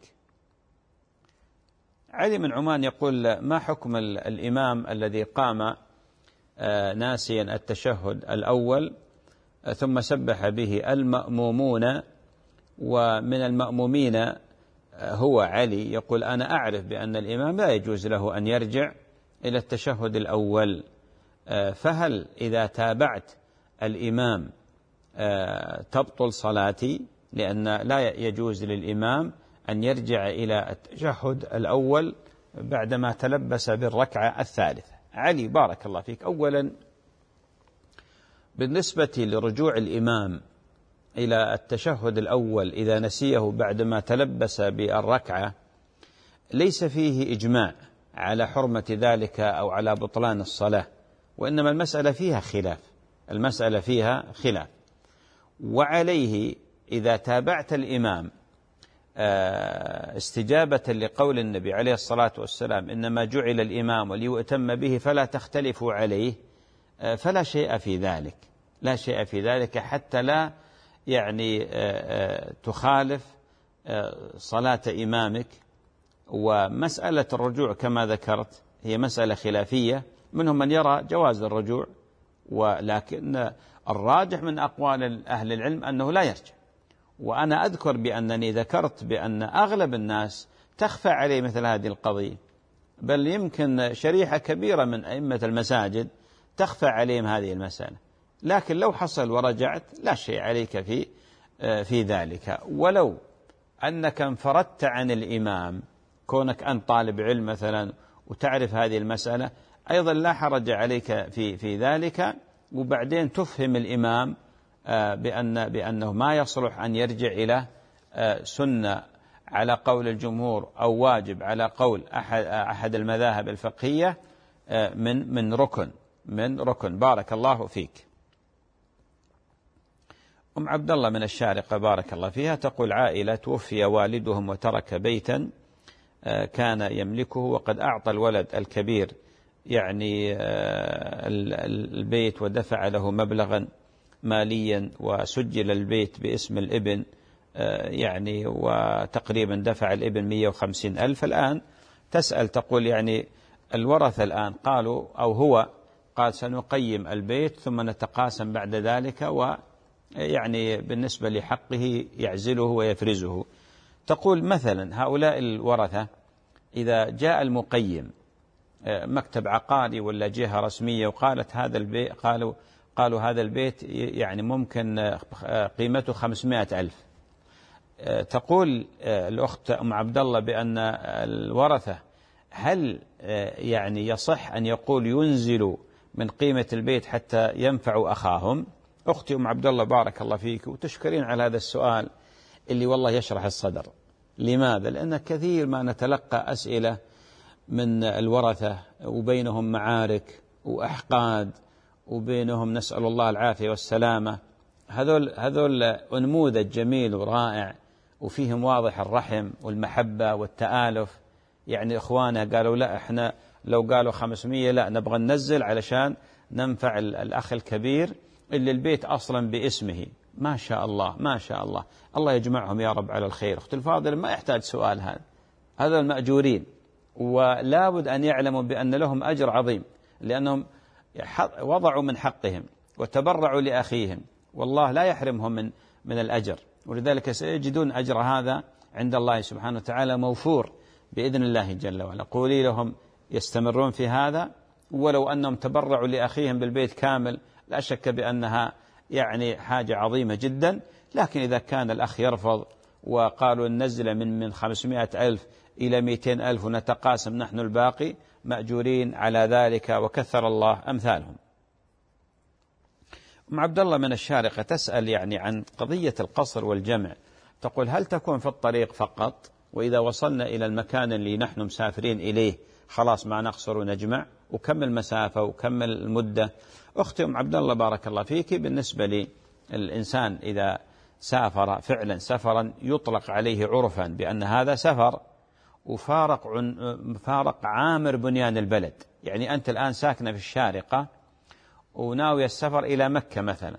[SPEAKER 2] علي من عمان يقول: ما حكم الإمام الذي قام ناسيا التشهد الأول ثم سبح به المأمومون، ومن المأمومين هو علي؟ يقول: أنا أعرف بأن الإمام لا يجوز له أن يرجع إلى التشهد الأول، فهل إذا تابعت الإمام تبطل صلاتي؟ لأن لا يجوز للإمام أن يرجع إلى التشهد الأول بعدما تلبس بالركعة الثالثة. علي بارك الله فيك، أولا بالنسبة لرجوع الإمام إلى التشهد الأول إذا نسيه بعدما تلبس بالركعة ليس فيه إجماع على حرمة ذلك أو على بطلان الصلاة، وإنما المسألة فيها خلاف المسألة فيها خلاف وعليه إذا تابعت الإمام استجابة لقول النبي عليه الصلاة والسلام: إنما جعل الإمام وليؤتم به فلا تختلفوا عليه، فلا شيء في ذلك لا شيء في ذلك حتى لا يعني تخالف صلاة إمامك. ومسألة الرجوع كما ذكرت هي مسألة خلافية، منهم من يرى جواز الرجوع، ولكن الراجح من أقوال أهل العلم أنه لا يرجع. وأنا أذكر بأنني ذكرت بأن أغلب الناس تخفى عليه مثل هذه القضية، بل يمكن شريحة كبيرة من أئمة المساجد تخفى عليهم هذه المسألة، لكن لو حصل ورجعت لا شيء عليك في في ذلك. ولو أنك انفردت عن الإمام، كونك أنت طالب علم مثلا وتعرف هذه المسألة، أيضا لا حرج عليك في في ذلك، وبعدين تفهم الإمام بأن بأنه ما يصلح أن يرجع إلى سنة على قول الجمهور أو واجب على قول أحد أحد المذاهب الفقهية من من ركن من ركن بارك الله فيك. أم عبد الله من الشارقة بارك الله فيها تقول: عائلة توفي والدهم وترك بيتا كان يملكه، وقد أعطى الولد الكبير يعني البيت ودفع له مبلغا ماليا، وسجل البيت باسم الابن يعني وتقريبا دفع الابن مئة وخمسين ألف. الآن تسأل تقول يعني الورثة الآن قالوا أو هو قال سنقيم البيت ثم نتقاسم بعد ذلك، ويعني بالنسبة لحقه يعزله ويفرزه. تقول مثلا هؤلاء الورثة إذا جاء المقيم مكتب عقاري ولا جهة رسمية وقالت هذا البيت قالوا قالوا هذا البيت يعني ممكن قيمته خمسمائة ألف، تقول الأخت أم عبد الله بأن الورثة هل يعني يصح أن يقول ينزل من قيمة البيت حتى ينفع أخاهم؟ أختي أم عبد الله بارك الله فيك، وتشكرين على هذا السؤال اللي والله يشرح الصدر. لماذا؟ لأن كثير ما نتلقى أسئلة من الورثة وبينهم معارك وأحقاد وبينهم نسأل الله العافية والسلامة. هذول هذول أنموذج جميل ورائع وفيهم واضح الرحم والمحبة والتآلف. يعني إخوانه قالوا لا إحنا لو قالوا خمسمية لا نبغى ننزل علشان ننفع الأخ الكبير اللي البيت أصلا باسمه. ما شاء الله ما شاء الله، الله يجمعهم يا رب على الخير. أخت الفاضل ما يحتاج سؤال هذا، هذا المأجورين ولا بد أن يعلموا بأن لهم أجر عظيم، لأنهم وضعوا من حقهم وتبرعوا لأخيهم، والله لا يحرمهم من من الأجر، ولذلك سيجدون أجر هذا عند الله سبحانه وتعالى موفور بإذن الله جل وعلا. قولي لهم يستمرون في هذا، ولو أنهم تبرعوا لأخيهم بالبيت كامل لا شك بأنها يعني حاجة عظيمة جدا. لكن إذا كان الأخ يرفض وقالوا ننزل من من خمسمائة ألف إلى مئتين ألف ونتقاسم نحن الباقي، مأجورين على ذلك وكثر الله أمثالهم. أم عبد الله من الشارقة تسأل يعني عن قضية القصر والجمع، تقول هل تكون في الطريق فقط، وإذا وصلنا إلى المكان اللي نحن مسافرين إليه خلاص ما نقصر ونجمع، وكم المسافة وكم المدة. أختي أم عبد الله بارك الله فيك، بالنسبة للإنسان إذا سافر فعلا سفرا يطلق عليه عرفا بأن هذا سفر وفارق عن فارق عامر بنيان البلد، يعني أنت الآن ساكنة في الشارقة وناوي السفر إلى مكة مثلا،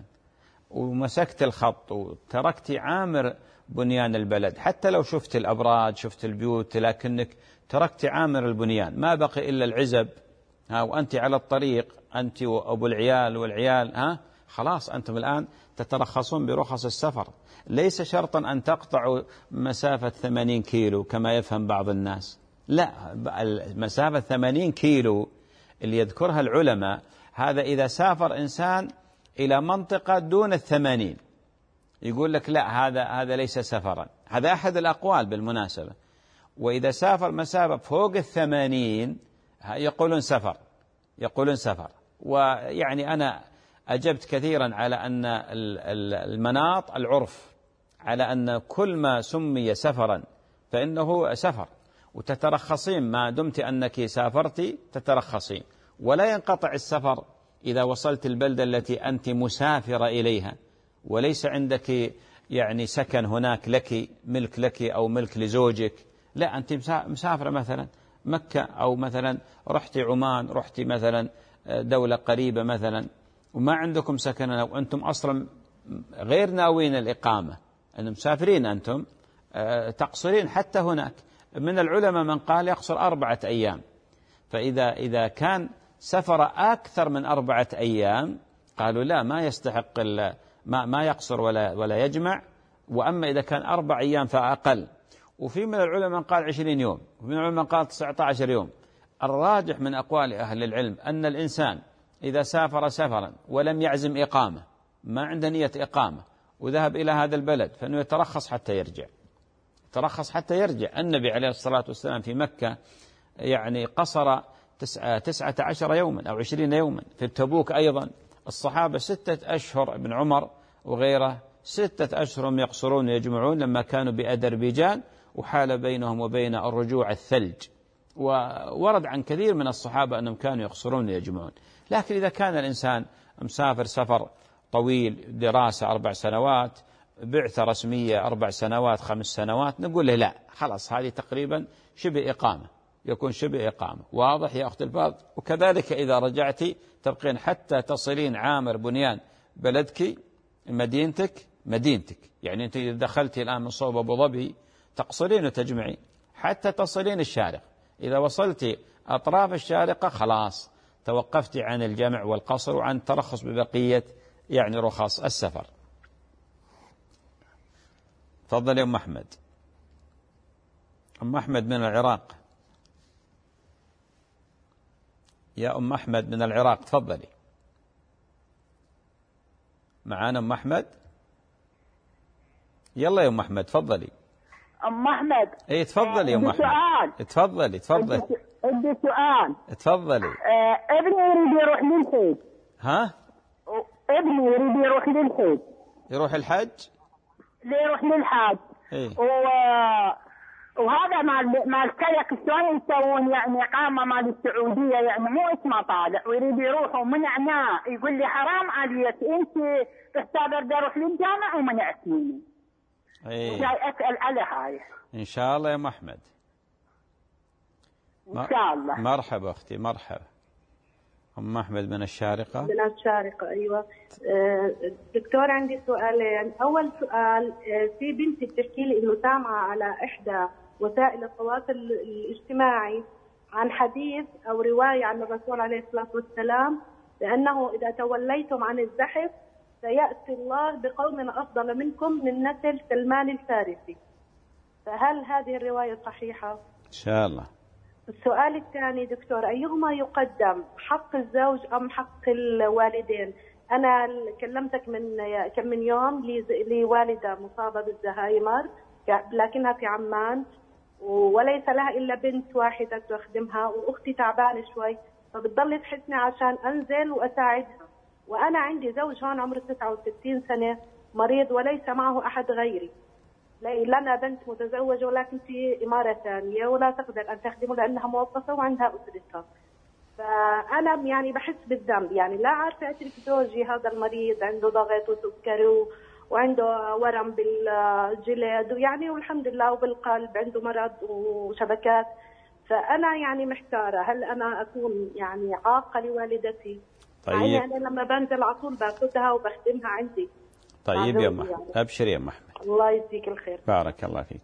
[SPEAKER 2] ومسكت الخط وتركت عامر بنيان البلد، حتى لو شفت الأبراج شفت البيوت لكنك تركت عامر البنيان، ما بقي إلا العزب، ها وأنت على الطريق أنت وأبو العيال والعيال، ها خلاص أنتم الآن تترخصون برخص السفر. ليس شرطا أن تقطعوا مسافة ثمانين كيلو كما يفهم بعض الناس، لا، المسافة ثمانين كيلو اللي يذكرها العلماء هذا إذا سافر إنسان إلى منطقة دون الثمانين، يقول لك لا هذا هذا ليس سفرا، هذا أحد الأقوال بالمناسبة. وإذا سافر مسافة فوق الثمانين يقولون سفر، يقولون سفر. ويعني أنا أجبت كثيرا على أن المناط العرف على أن كل ما سمي سفرا فإنه سفر، وتترخصين ما دمت أنك سافرتي تترخصين، ولا ينقطع السفر إذا وصلت البلدة التي أنت مسافرة إليها وليس عندك يعني سكن هناك لك ملك لك أو ملك لزوجك، لا أنت مسافرة مثلا مكة أو مثلا رحت عمان، رحت مثلا دولة قريبة مثلا وما عندكم سكن وأنتم أصلا غير ناوين الإقامة، أنتم مسافرين أنتم تقصرين حتى هناك. من العلماء من قال يقصر أربعة أيام، فإذا إذا كان سفر أكثر من أربعة أيام قالوا لا ما يستحق ما ما يقصر ولا ولا يجمع. وأما إذا كان أربع أيام فأقل. وفي من العلماء قال عشرين يوم، وفي من العلماء قال تسعة عشر يوم. الراجح من أقوال أهل العلم أن الإنسان إذا سافر سفرا ولم يعزم إقامة، ما عنده نية إقامة وذهب إلى هذا البلد، فإنه يترخص حتى يرجع، ترخص حتى يرجع. النبي عليه الصلاة والسلام في مكة يعني قصر تسعة, تسعة عشر يوما أو عشرين يوما. في تبوك أيضا الصحابة ستة أشهر، ابن عمر وغيره ستة أشهر يقصرون ويجمعون لما كانوا بأذربيجان وحال بينهم وبين الرجوع الثلج. وورد عن كثير من الصحابة أنهم كانوا يقصرون ويجمعون. لكن إذا كان الإنسان مسافر سفر طويل، دراسة أربع سنوات، بعثة رسمية أربع سنوات خمس سنوات، نقول له لا خلاص هذه تقريبا شبه إقامة، يكون شبه إقامة. واضح يا أخت الفاضل؟ وكذلك إذا رجعتي تبقين حتى تصلين عامر بنيان بلدك مدينتك مدينتك، يعني أنت إذا دخلتي الآن من صوب أبو ظبي تقصرين وتجمعين حتى تصلين الشارقة. إذا وصلتي أطراف الشارقة خلاص توقفتي عن الجمع والقصر وعن الترخص ببقية يعني رخص السفر. تفضل يا أم أحمد. أم أحمد من العراق. يا أم أحمد من العراق تفضلي. معانا أم أحمد؟ يلا يا أم أحمد تفضلي.
[SPEAKER 10] أم أحمد.
[SPEAKER 2] إيه تفضلي يا أم أحمد.
[SPEAKER 10] سؤال.
[SPEAKER 2] تفضلي تفضلي.
[SPEAKER 10] عندي سؤال.
[SPEAKER 2] تفضلي.
[SPEAKER 10] آه ابني يريد يروح للحج.
[SPEAKER 2] ها؟
[SPEAKER 10] ابني يريد يروح للحج.
[SPEAKER 2] يروح الحج؟
[SPEAKER 10] يروح للحج.
[SPEAKER 2] إيه.
[SPEAKER 10] و... وهذا مال مال كيك شلون يسوون يعني إقامة مال السعودية يعني مو اسمه طالع ويريد يروح ومنعناه، يقول لي حرام عليك أنت تحتاج أرجع أروح للجامع ومنعتيني.
[SPEAKER 2] إيه.
[SPEAKER 10] جاي أسأل على هاي.
[SPEAKER 2] إن شاء الله يا أم أحمد.
[SPEAKER 10] إن شاء الله.
[SPEAKER 2] مرحبا أختي مرحبا. أم أحمد من الشارقة.
[SPEAKER 11] من الشارقة أيوة. دكتور عندي سؤالين. أول سؤال، في بنتي بتحكي لي إنه سامعة على إحدى وسائل التواصل الاجتماعي عن حديث أو رواية عن الرسول عليه الصلاة والسلام بأنه إذا توليتم عن الزحف سيأتي الله بقوم أفضل منكم من نسل سلمان الفارسي، فهل هذه الرواية صحيحة؟
[SPEAKER 2] إن شاء الله.
[SPEAKER 11] السؤال الثاني دكتور، أيهما يقدم، حق الزوج أم حق الوالدين؟ أنا كلمتك من كم من يوم لوالدة مصابة بالزهايمر لكنها في عمان وليس لها إلا بنت واحدة تخدمها، وأختي تعبانة شوي فبتضل تحسني عشان أنزل وأساعدها، وأنا عندي زوج هون عمره تسعة وستين سنة مريض وليس معه أحد غيري، لنا بنت متزوجة ولكن في إمارة ثانية ولا تقدر أن تخدمه لأنها موظفة وعندها أسرتها. فأنا يعني بحس بالذنب، يعني لا عارفة أترك زوجي هذا المريض عنده ضغط وسكري وعنده ورم بالجلد ويعني والحمد لله وبالقلب عنده مرض وشبكات. فأنا يعني محتارة، هل أنا أكون يعني عاقة لوالدتي؟
[SPEAKER 2] طيب
[SPEAKER 11] يعني أنا لما بنزل على طول باخذها وبخدمها عندي.
[SPEAKER 2] طيب يا أم أحمد، أبشر يا أم أحمد.
[SPEAKER 11] الله يجزيك الخير.
[SPEAKER 2] بارك الله فيك.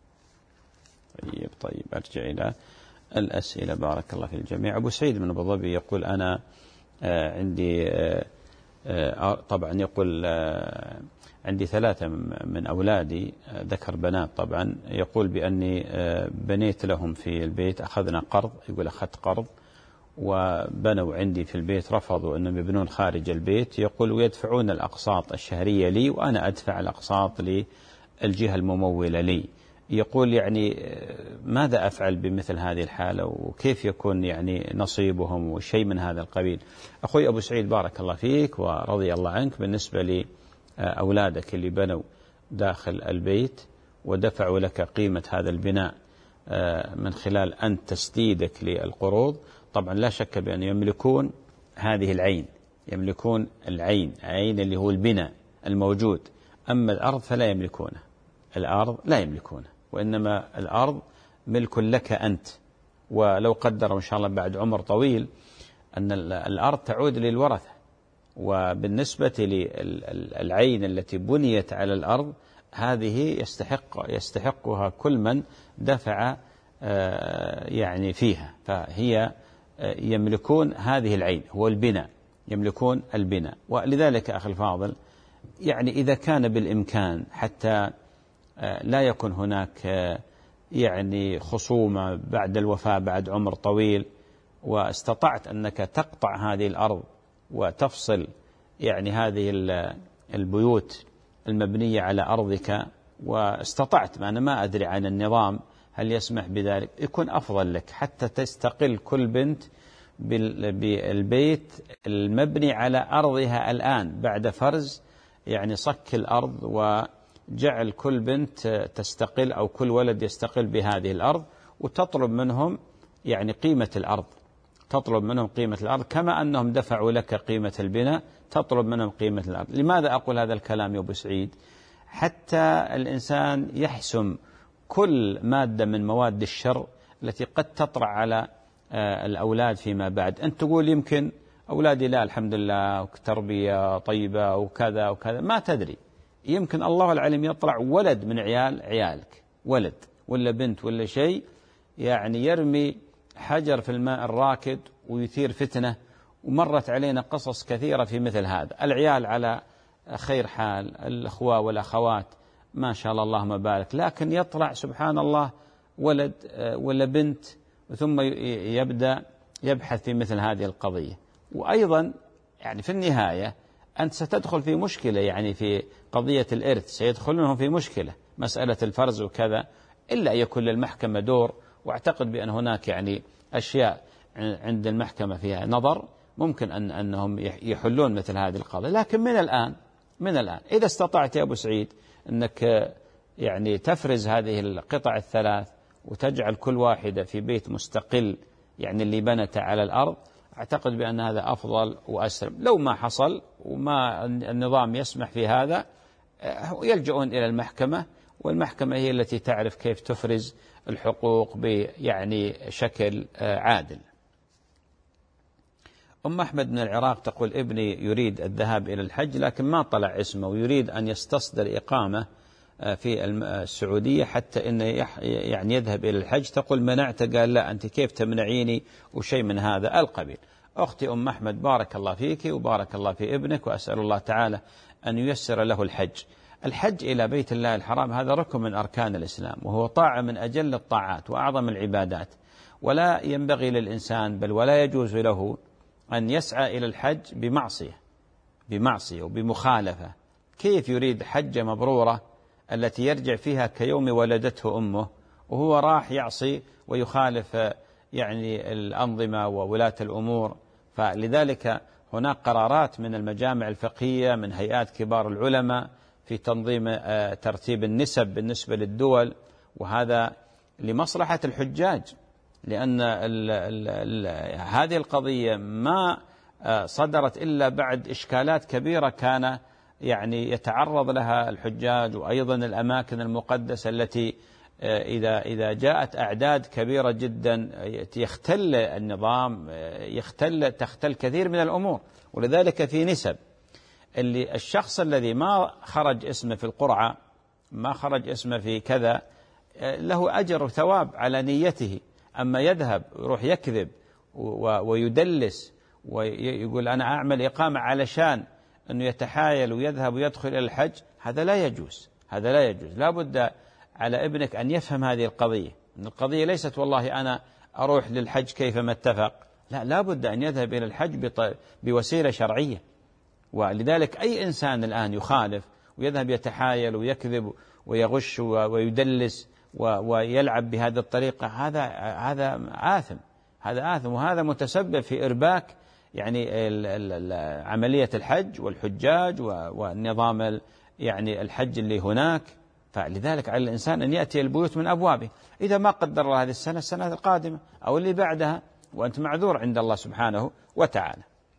[SPEAKER 2] طيب طيب أرجع إلى الأسئلة. بارك الله في الجميع. أبو سعيد من أبو ظبي يقول أنا آه عندي آه آه طبعا يقول آه عندي ثلاثة من أولادي آه ذكر بنات طبعا، يقول بأني آه بنيت لهم في البيت، أخذنا قرض، يقول أخذت قرض وبنوا عندي في البيت، رفضوا أنهم يبنون خارج البيت، يقول ويدفعون الأقساط الشهرية لي وأنا أدفع الأقساط للجهة الممولة لي. يقول يعني ماذا أفعل بمثل هذه الحالة وكيف يكون يعني نصيبهم وشيء من هذا القبيل. أخوي أبو سعيد بارك الله فيك ورضي الله عنك، بالنسبة لأولادك اللي بنوا داخل البيت ودفعوا لك قيمة هذا البناء من خلال أن تسديدك للقروض، طبعا لا شك بأن يملكون هذه العين، يملكون العين، عين اللي هو البناء الموجود، أما الأرض فلا يملكونه، الأرض لا يملكونه، وإنما الأرض ملك لك أنت. ولو قدروا إن شاء الله بعد عمر طويل أن الأرض تعود للورثة، وبالنسبة للعين التي بنيت على الأرض هذه يستحق يستحقها كل من دفع يعني فيها، فهي يملكون هذه العين، هو البناء، يملكون البناء. ولذلك أخي الفاضل يعني إذا كان بالإمكان حتى لا يكون هناك يعني خصومة بعد الوفاة بعد عمر طويل، واستطعت أنك تقطع هذه الأرض وتفصل يعني هذه البيوت المبنية على أرضك، واستطعت، ما أنا ما أدري عن النظام هل يسمح بذلك، يكون أفضل لك حتى تستقل كل بنت بالبيت المبني على أرضها الآن بعد فرز يعني صك الأرض وجعل كل بنت تستقل أو كل ولد يستقل بهذه الأرض، وتطلب منهم يعني قيمة الأرض، تطلب منهم قيمة الأرض كما أنهم دفعوا لك قيمة البناء، تطلب منهم قيمة الأرض. لماذا أقول هذا الكلام يا أبو سعيد؟ حتى الإنسان يحسم كل مادة من مواد الشر التي قد تطرأ على الأولاد فيما بعد. أنت تقول يمكن أولادي لا الحمد لله تربية طيبة وكذا وكذا، ما تدري، يمكن الله العليم يطلع ولد من عيال عيالك، ولد ولا بنت ولا شيء، يعني يرمي حجر في الماء الراكد ويثير فتنة. ومرت علينا قصص كثيرة في مثل هذا، العيال على خير حال، الأخوة والأخوات ما شاء الله اللهم بارك، لكن يطلع سبحان الله ولد ولا بنت ثم يبدأ يبحث في مثل هذه القضية. وأيضا يعني في النهاية أنت ستدخل في مشكلة، يعني في قضية الإرث سيدخلونهم في مشكلة، مسألة الفرز وكذا، إلا أن يكون للمحكمة دور. واعتقد بأن هناك يعني أشياء عند المحكمة فيها نظر ممكن أن أنهم يحلون مثل هذه القضايا. لكن من الآن من الآن إذا استطعت يا أبو سعيد أنك يعني تفرز هذه القطع الثلاث وتجعل كل واحدة في بيت مستقل، يعني اللي بنت على الأرض، أعتقد بأن هذا أفضل وأسلم. لو ما حصل وما النظام يسمح في هذا يلجؤون إلى المحكمة، والمحكمة هي التي تعرف كيف تفرز الحقوق يعني شكل عادل. أم أحمد من العراق تقول ابني يريد الذهاب إلى الحج لكن ما طلع اسمه ويريد أن يستصدر إقامة في السعودية حتى إنه يعني يذهب إلى الحج. تقول منعت، قال لا أنت كيف تمنعيني وشيء من هذا القبيل. أختي أم أحمد بارك الله فيك وبارك الله في ابنك، وأسأل الله تعالى أن ييسر له الحج. الحج إلى بيت الله الحرام هذا ركن من أركان الإسلام، وهو طاعة من أجل الطاعات وأعظم العبادات، ولا ينبغي للإنسان بل ولا يجوز له أن يسعى إلى الحج بمعصية بمعصية وبمخالفة. كيف يريد حجة مبرورة التي يرجع فيها كيوم ولدته أمه وهو راح يعصي ويخالف يعني الأنظمة وولاة الأمور؟ فلذلك هناك قرارات من المجامع الفقهية من هيئات كبار العلماء في تنظيم ترتيب النسب بالنسبة للدول، وهذا لمصلحة الحجاج، لأن ال ال ال هذه القضية ما صدرت إلا بعد إشكالات كبيرة كان يعني يتعرض لها الحجاج، وأيضا الأماكن المقدسة التي إذا إذا جاءت أعداد كبيرة جدا يختل النظام، يختل تختل كثير من الأمور. ولذلك في نسب اللي الشخص الذي ما خرج اسمه في القرعة، ما خرج اسمه في كذا، له أجر وثواب على نيته. أما يذهب يروح يكذب ويدلس ويقول أنا أعمل إقامة علشان أنه يتحايل ويذهب ويدخل إلى الحج، هذا لا يجوز، هذا لا يجوز. لا بد على ابنك أن يفهم هذه القضية، أن القضية ليست والله أنا أروح للحج كيفما اتفق، لا، لا بد أن يذهب إلى الحج بوسيلة شرعية. ولذلك أي إنسان الآن يخالف ويذهب يتحايل ويكذب ويغش ويدلس ويلعب بهذه الطريقة، هذا هذا آثم، هذا آثم، وهذا متسبب في إرباك يعني عملية الحج والحجاج والنظام يعني الحج اللي هناك. فلذلك على الإنسان أن يأتي البيوت من أبوابه، إذا ما قدر الله هذه السنة السنة القادمة أو اللي بعدها، وأنت معذور عند الله سبحانه وتعالى.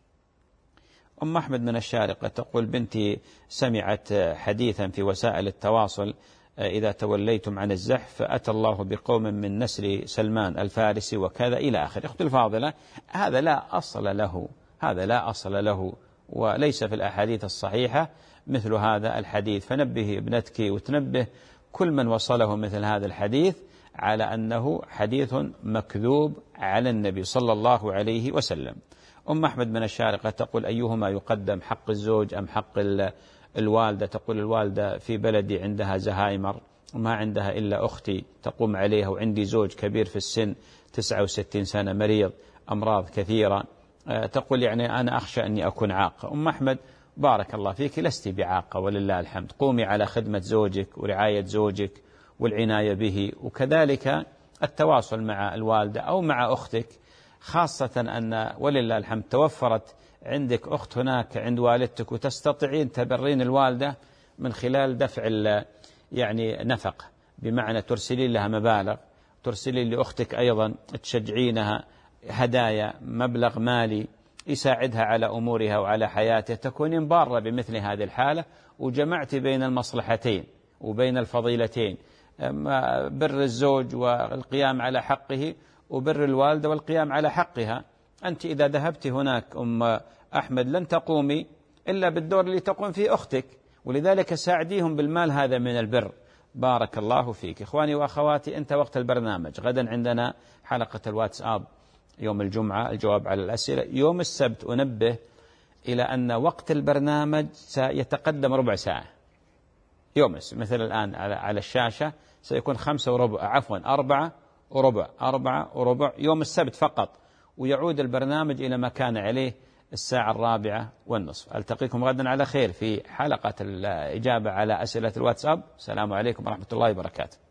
[SPEAKER 2] أم أحمد من الشارقة تقول بنتي سمعت حديثا في وسائل التواصل إذا توليتم عن الزحف فأتى الله بقوم من نسل سلمان الفارسي وكذا إلى آخر. أختي الفاضلة، هذا لا أصل له، هذا لا أصل له، وليس في الأحاديث الصحيحة مثل هذا الحديث. فنبه ابنتك وتنبه كل من وصله مثل هذا الحديث على أنه حديث مكذوب على النبي صلى الله عليه وسلم. أم أحمد من الشارقة تقول أيهما يقدم، حق الزوج أم حق الوالدة؟ تقول الوالدة في بلدي عندها زهايمر وما عندها إلا أختي تقوم عليها، وعندي زوج كبير في السن تسعة وستين سنة مريض أمراض كثيرة. تقول يعني أنا أخشى أني أكون عاقة. أم أحمد بارك الله فيك، لست بعاقة ولله الحمد، قومي على خدمة زوجك ورعاية زوجك والعناية به، وكذلك التواصل مع الوالدة أو مع أختك، خاصة أن ولله الحمد توفرت عندك أخت هناك عند والدتك وتستطيعين تبرين الوالدة من خلال دفع يعني نفقة، بمعنى ترسلين لها مبالغ، ترسلين لأختك أيضا تشجعينها هدايا، مبلغ مالي يساعدها على أمورها وعلى حياتها، تكونين بارة بمثل هذه الحالة، وجمعت بين المصلحتين وبين الفضيلتين، بر الزوج والقيام على حقه، وبر الوالدة والقيام على حقها. أنت إذا ذهبت هناك أم أحمد لن تقومي إلا بالدور اللي تقوم فيه أختك، ولذلك ساعديهم بالمال، هذا من البر. بارك الله فيك. إخواني وأخواتي، أنت وقت البرنامج غدا عندنا حلقة الواتساب يوم الجمعة الجواب على الأسئلة، يوم السبت أنبه إلى أن وقت البرنامج سيتقدم ربع ساعة، يوم مثل الآن على الشاشة سيكون خمسة وربع، عفوا أربعة وربع، أربعة وربع يوم السبت فقط، ويعود البرنامج إلى ما كان عليه الساعة الرابعة والنصف. ألتقيكم غدا على خير في حلقة الإجابة على أسئلة الواتساب. السلام عليكم ورحمة الله وبركاته.